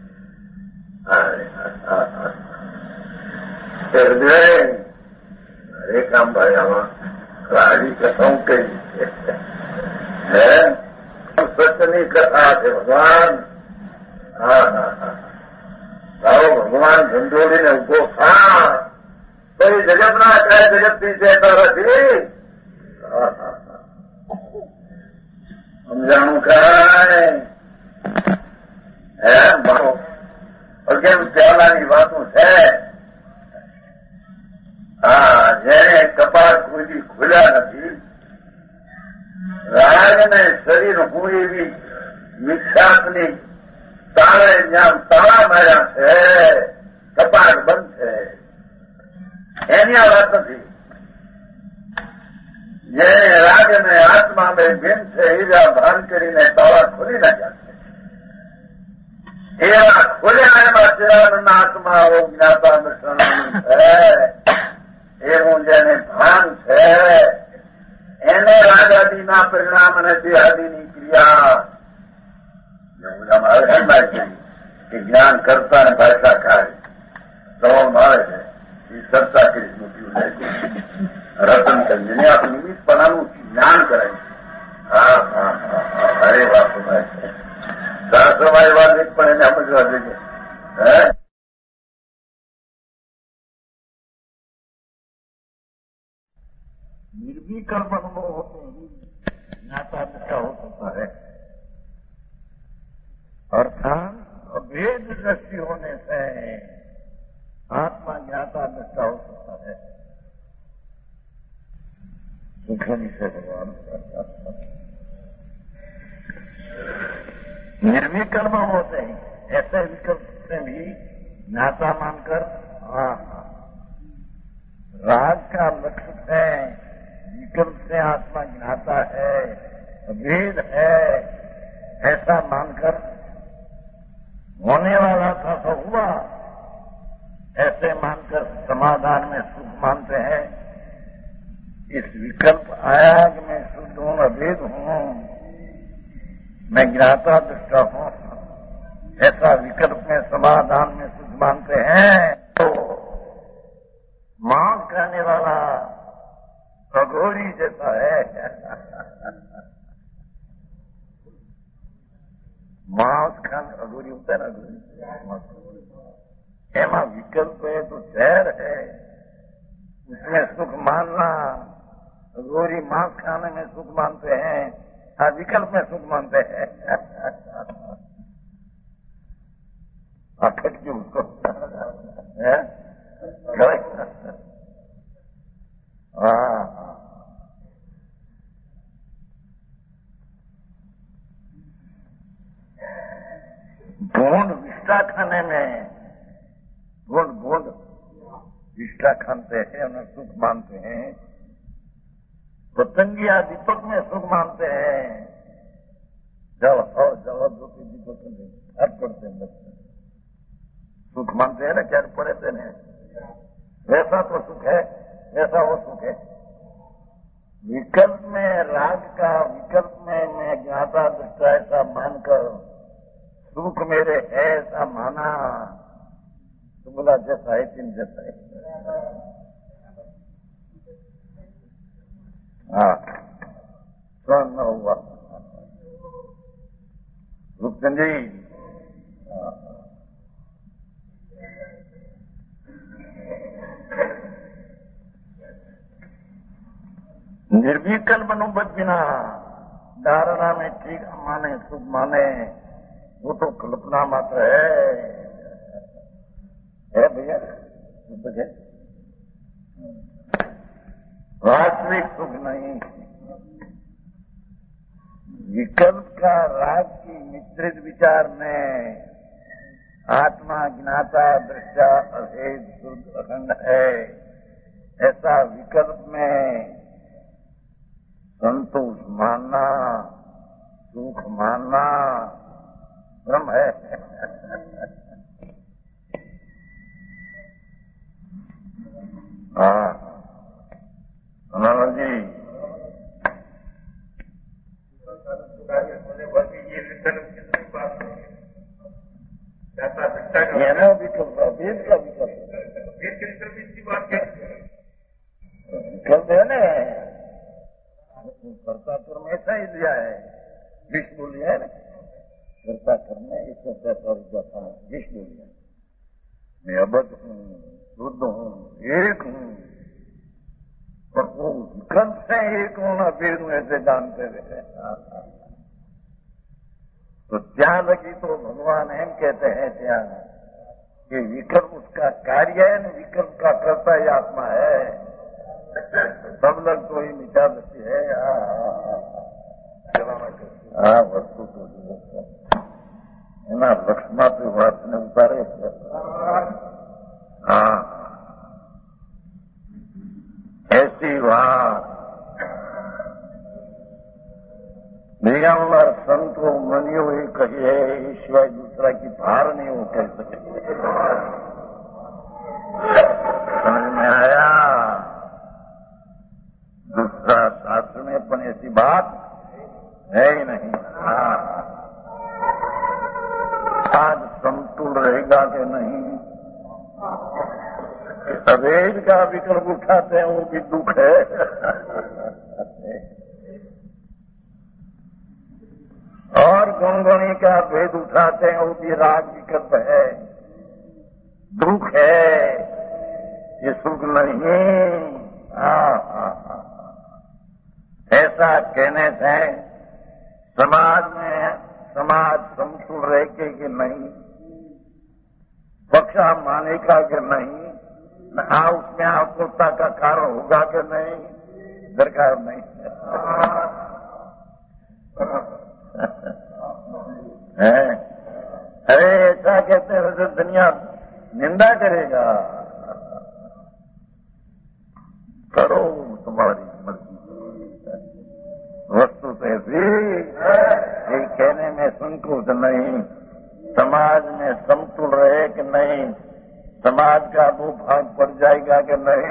અરે કામ ભાઈ આમાં રાડી કથાઓ કઈ છે સત્યની કથા છે ભગવાન. હા હા હા તારો ભગવાન ઝંઝોડીને ઉભો થા તો એ જગતના કયા જગતથી છે તારાથી. સમજાણું કાંઈ એમ ભાવો કેમ પહેલાની વાતો છે. હા જેને કપાળ કોઈ ખુલ્યા નથી રાગ ને શરીર હું એવી વિક્ષાપની તાળે જ્યાં તાળા માર્યા છે કપાળ બંધ છે એની આ વાત નથી. જેને રાગ ને આત્મા બે જેમ છે એવા ભાન કરીને તાળા ખોલી નાખ્યા છે એવા ખોલ્યા એમાં ચિરાનંદ આત્મા જ્ઞાતા દર્શન છે એવું જેને ભાન છે એને રાગાદીના પરિણામ અને દેહાદીની ક્રિયા કે જ્ઞાન કરતા ને ભાષા ખાય સવાલ આવે છે એ સત્તા કરી મૂક્યું છે રતન કરીને આપણે નિમિત્તપણાનું જ્ઞાન કરાય. હા હા હા અરે વાત છે સાસમાય વાત એક પણ એને સમજવા જોઈએ. હે निर्विकल्प अनुभव होते हैं ज्ञाता दृष्टा हो सकता है अर्थात अभेद दृष्टि होने से आत्मा ज्ञाता दृष्टा हो सकता है. सुखनी से भगवान निर्विकल्प होते हैं ऐसे विकल्प से भी ज्ञाता मानकर राग का लक्ष्य है विकल्प से आत्मा ज्ञाता है अभेद है ऐसा मानकर होने वाला था तो हुआ ऐसे मानकर समाधान में सुख मानते हैं. इस विकल्प आया कि मैं शुद्ध हूं अभेद हूं मैं ज्ञाता दृष्टा हूं ऐसा विकल्प में समाधान में सुख मानते हैं. तो मां कहने वाला अघोरी जैसा है. मांस खाने अघोरी होता है ना अघोरी एमा विकल्प है तो जहर है उसमें सुख मानना. अघोरी मांस खाने में सुख मानते हैं हाँ विकल्प में सुख मानते हैं. आखिर क्यों उसको ढूंढ विष्टा भोग इष्टा खानते हैं, उन्हें सुख मानते हैं। पतंगिया दीपक में सुख मानते हैं। जब ज्योति दीपक में हर पड़ते हैं सुख मानते हैं ना, क्या पड़े ना, ऐसा तो सुख है, ऐसा वो सुख है। विकल्प में राग का, विकल्प में मैं ज्ञाता दृष्टा ऐसा मानकर सुख मेरे है ऐसा माना, तो बोला जैसा है तीन जैसा है। हाँ, स्वर्ण न हुआ रूपचंद जी। निर्विकल्प अनुबद्ध बिना धारणा में ठीक माने सुख माने, वो तो कल्पना मात्र है भैया, सुख है, वास्तविक सुख नहीं। विकल्प का राग की मिश्रित विचार में आत्मा ज्ञाता दृष्टा अभेद शुद्ध अखंड है, ऐसा विकल्प में संतोष मानना, सुख मानना भ्रम है। हाँ जी, विकल्प अभेद का विकल्प है ना, कर्ता कर्म ऐसा ही दिया है, विष्णु लिया है ना, कर्ता कर्म में इसको जाता है, विष्णु लिया। मैं अबद्ध हूँ, शुद्ध हूँ, एक हूँ, पर वो विकल्प से एक हूँ ना, फिर ऐसे जानते रहे। तो त्याग लगी तो भगवान एम कहते हैं त्याग कि विकल्प उसका कार्य है न, विकल्प का कर्ता ही आत्मा है। सब लोग तो ही मिटा देती है। हाँ, वस्तु तो है ना, लक्ष्मा पे बात ने उतारे। हाँ, ऐसी बात दिगंबर संतो मनियो ही कहिए, ईश्वर दूसरा की भार नहीं हो कह सके। समझ में आया? दूसरा शास्त्र में पण ऐसी बात है ही नहीं। आज समतुल रहेगा कि नहीं, अभेद का विकल्प उठाते हैं वो भी दुख है। और गुणगुणी का भेद उठाते हैं वो भी राग विकल्प है, दुख है, ये सुख नहीं। ऐसा कहने से समाज में समाज समतुल रहेगी कि नहीं, पक्षा मानेगा कि नहीं, उसमें आकुलता का कारण होगा कि नहीं, दरकार नहीं। अरे ऐसा कहते हैं तो दुनिया निंदा करेगा। करो तुम्हारी मर्जी, वस्तु से भी ये कहने में संकोच नहीं। समाज में समतुल रहे कि नहीं, समाज का वो भाग पड़ जाएगा कि नहीं।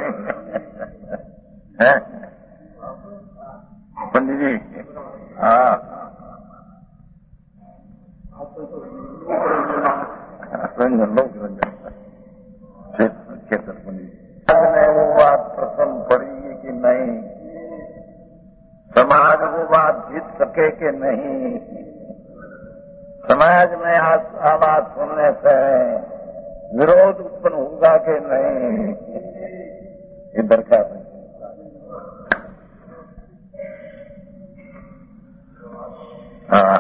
पंडित जी, हाँ, लोक रंजन क्षेत्र पंडित में वो बात प्रसन्न पड़ेगी कि नहीं, समाज वो बात जीत सके कि नहीं, समाज में आवाज सुनने से विरोध उत्पन्न होगा कि नहीं, ये दरकार नहीं। हाँ,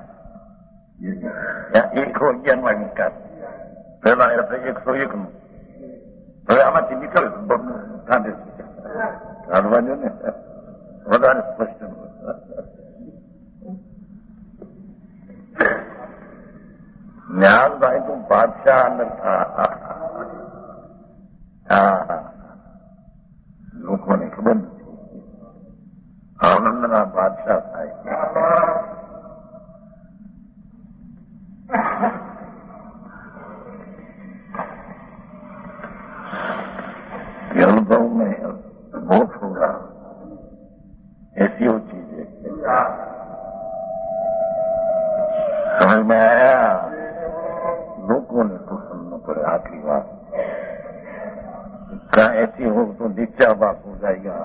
एक हो ज्ञान विकार પહેલા એ 101 નું, હવે આમાંથી નીકળે કાઢે કાઢવા દો ને, વધારે સ્પષ્ટ न्याज भाई तुम बादशाह अंदर था, समझ में आया? लोगों ने तो सुनना पड़े आखिरी बात। क्या ऐसी हो तो नीचा बात हो जाएगा।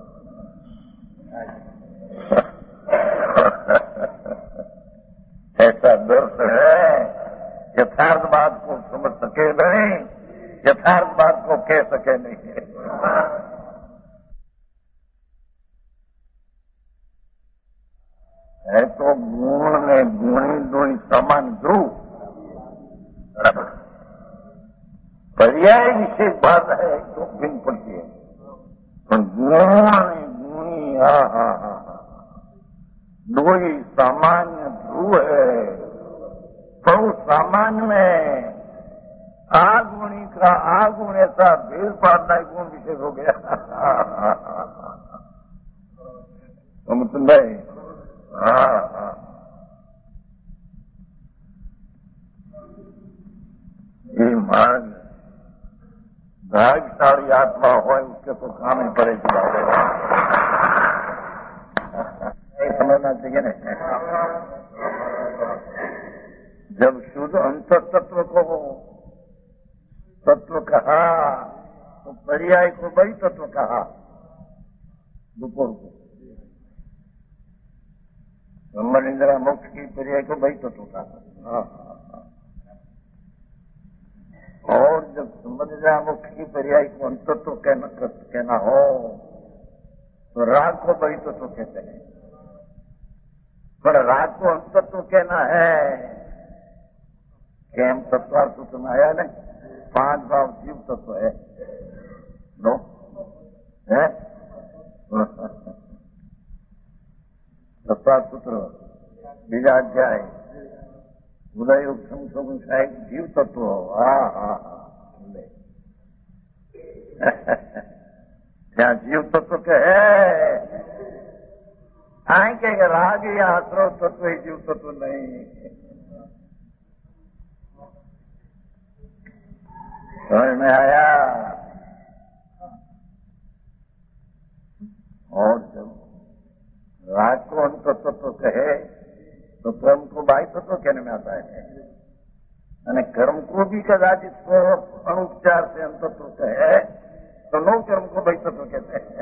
ऐसा दर्द है, यथार्थ बात को समझ सके नहीं, यथार्थ बात को कह सके नहीं। है तो गुण ने गुणी गुणी समान ध्रुव, बराबर। पर्याय विशेष बात है तो भिन्न पड़ती है, पर गुण गुणी दो ही सामान्य ध्रुव है। तो सामान्य में आगुणी का आगुण ऐसा भेद पाड़ना गुण विशेष हो गया। समझ नहीं? ये मार्ग भाग्यशाली आत्मा हो उसके तो काम ही पड़ेगी। समझना चाहिए ना, जब शुद्ध अंतर तत्व को तत्व कहा तो पर्याय को बड़ी तत्व कहा। दुपोर को ब्रह्म इंद्रा मोक्ष की पर्याय को बड़ी तत्व कहा। और जब संबंधिता मोक्ष की पर्याय को अंतत्व कहना हो तो राग को बड़ी तत्व कहते हैं। पर राग को अंतत्व कहना है कि हम तत्वार्थ सूत्र में आया नहीं, 5 भाव जीव तत्व है। नो है तत्वार्थ सूत्र बीजा अध्याय उदय उत्तम सगुण साहिब जीव तत्व। क्या जीव तत्व के है? आएंगे राग या आश्रव तत्व ही जीव तत्व नहीं। समझ में आया? और जब राग को अंत तत्व कहे तो कर्म को बाह्य तत्व कहने में आता है, અને कर्म को भी कदाचित अनुपचार से अंतत्व कहे तो नो कर्म को बाह्य तत्व कहते हैं।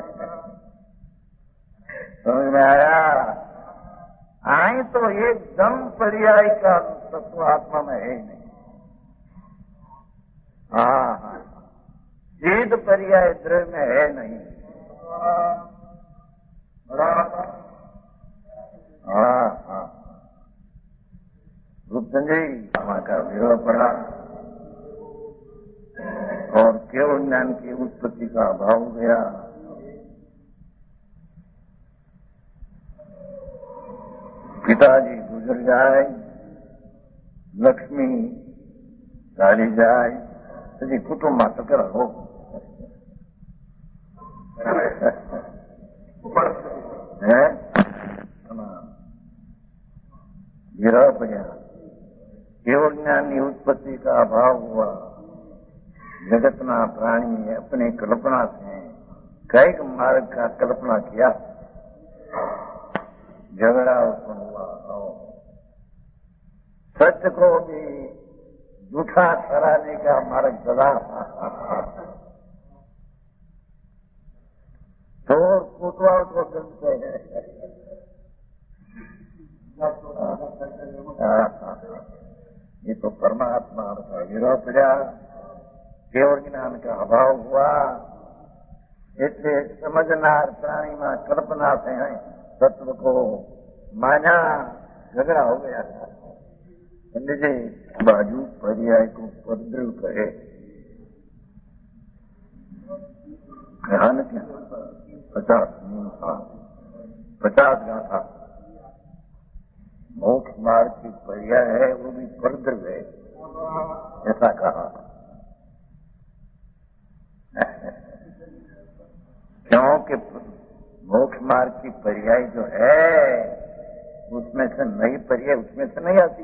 समझ में आया? आए तो एकदम पर्याय का तत्व आत्मा में है ही नहीं। हाँ, वेद पर्याय द्रव्य में है नहीं। हाँ, रूप संजय वहां का विरोह पड़ा और केवल ज्ञान की उत्पत्ति का अभाव हो गया। पिताजी गुजर जाए, लक्ष्मी चाली जाए, तो कुटुंब मात्र कर हो विरह पड़ा। केवल ज्ञान की उत्पत्ति का अभाव हुआ। जगतना प्राणी अपने कल्पना से कई मार्ग का कल्पना किया, झगड़ा उत्पन्न हुआ। सत्य को भी झूठा ठहराने का मार्ग चला। तो कोतवाल को चलते हैं। ये तो परमात्मा का विरोह पड़ा, केवल ज्ञान का अभाव हुआ। इससे समझनार प्राणी में कल्पना से तत्व को माना, झगड़ा हो गया। समझे? बाजू पर्याय को परद्रव कहे, कहा न क्या 50 गाथा मोक्ष मार्ग की पर्याय है, वो भी परद्रव है, ऐसा कहा। क्योंकि मोक्ष मार्ग की पर्याय जो है उसमें से नई पर्याय उसमें से नहीं आती।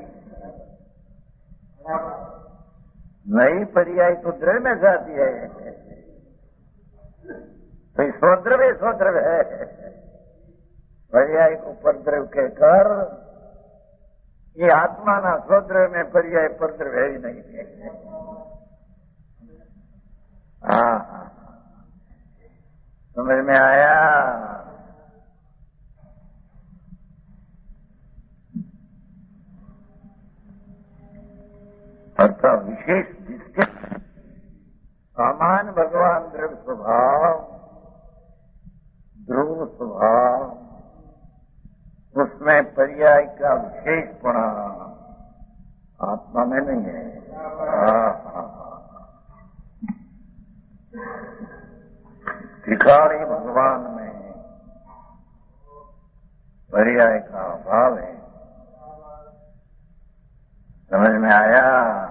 नई पर्याय तो द्रव्य में से आती है। तो स्वद्रव्य स्वद्रव्य है, पर्याय को परद्रव कहकर ये आत्माना स्वद्रव में पर्याय परद्रव है ही नहीं है। हाँ, समझ में आया? अर्थात विशेष जिसके सामान्य भगवान दृढ़ स्वभाव, ध्रुव स्वभाव, उसमें पर्याय का विशेषपणा आत्मा में नहीं है। ठिकाणी भगवान में पर्याय का अभाव है। समझ में आया?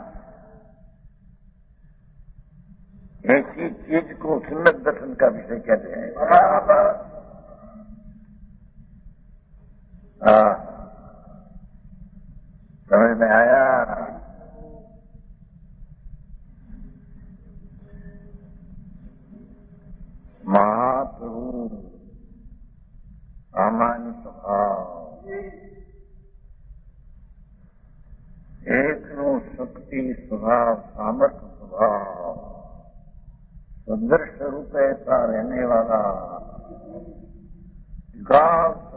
ऐसी चीज को सुन्नत दर्शन का विषय कहते हैं। समझ में आया? महाप्रभु सामान्य स्वभाव, एक नो शक्ति स्वभाव, सामर्थ्य स्वभाव, सदृश रूप ऐसा रहने वाला गांव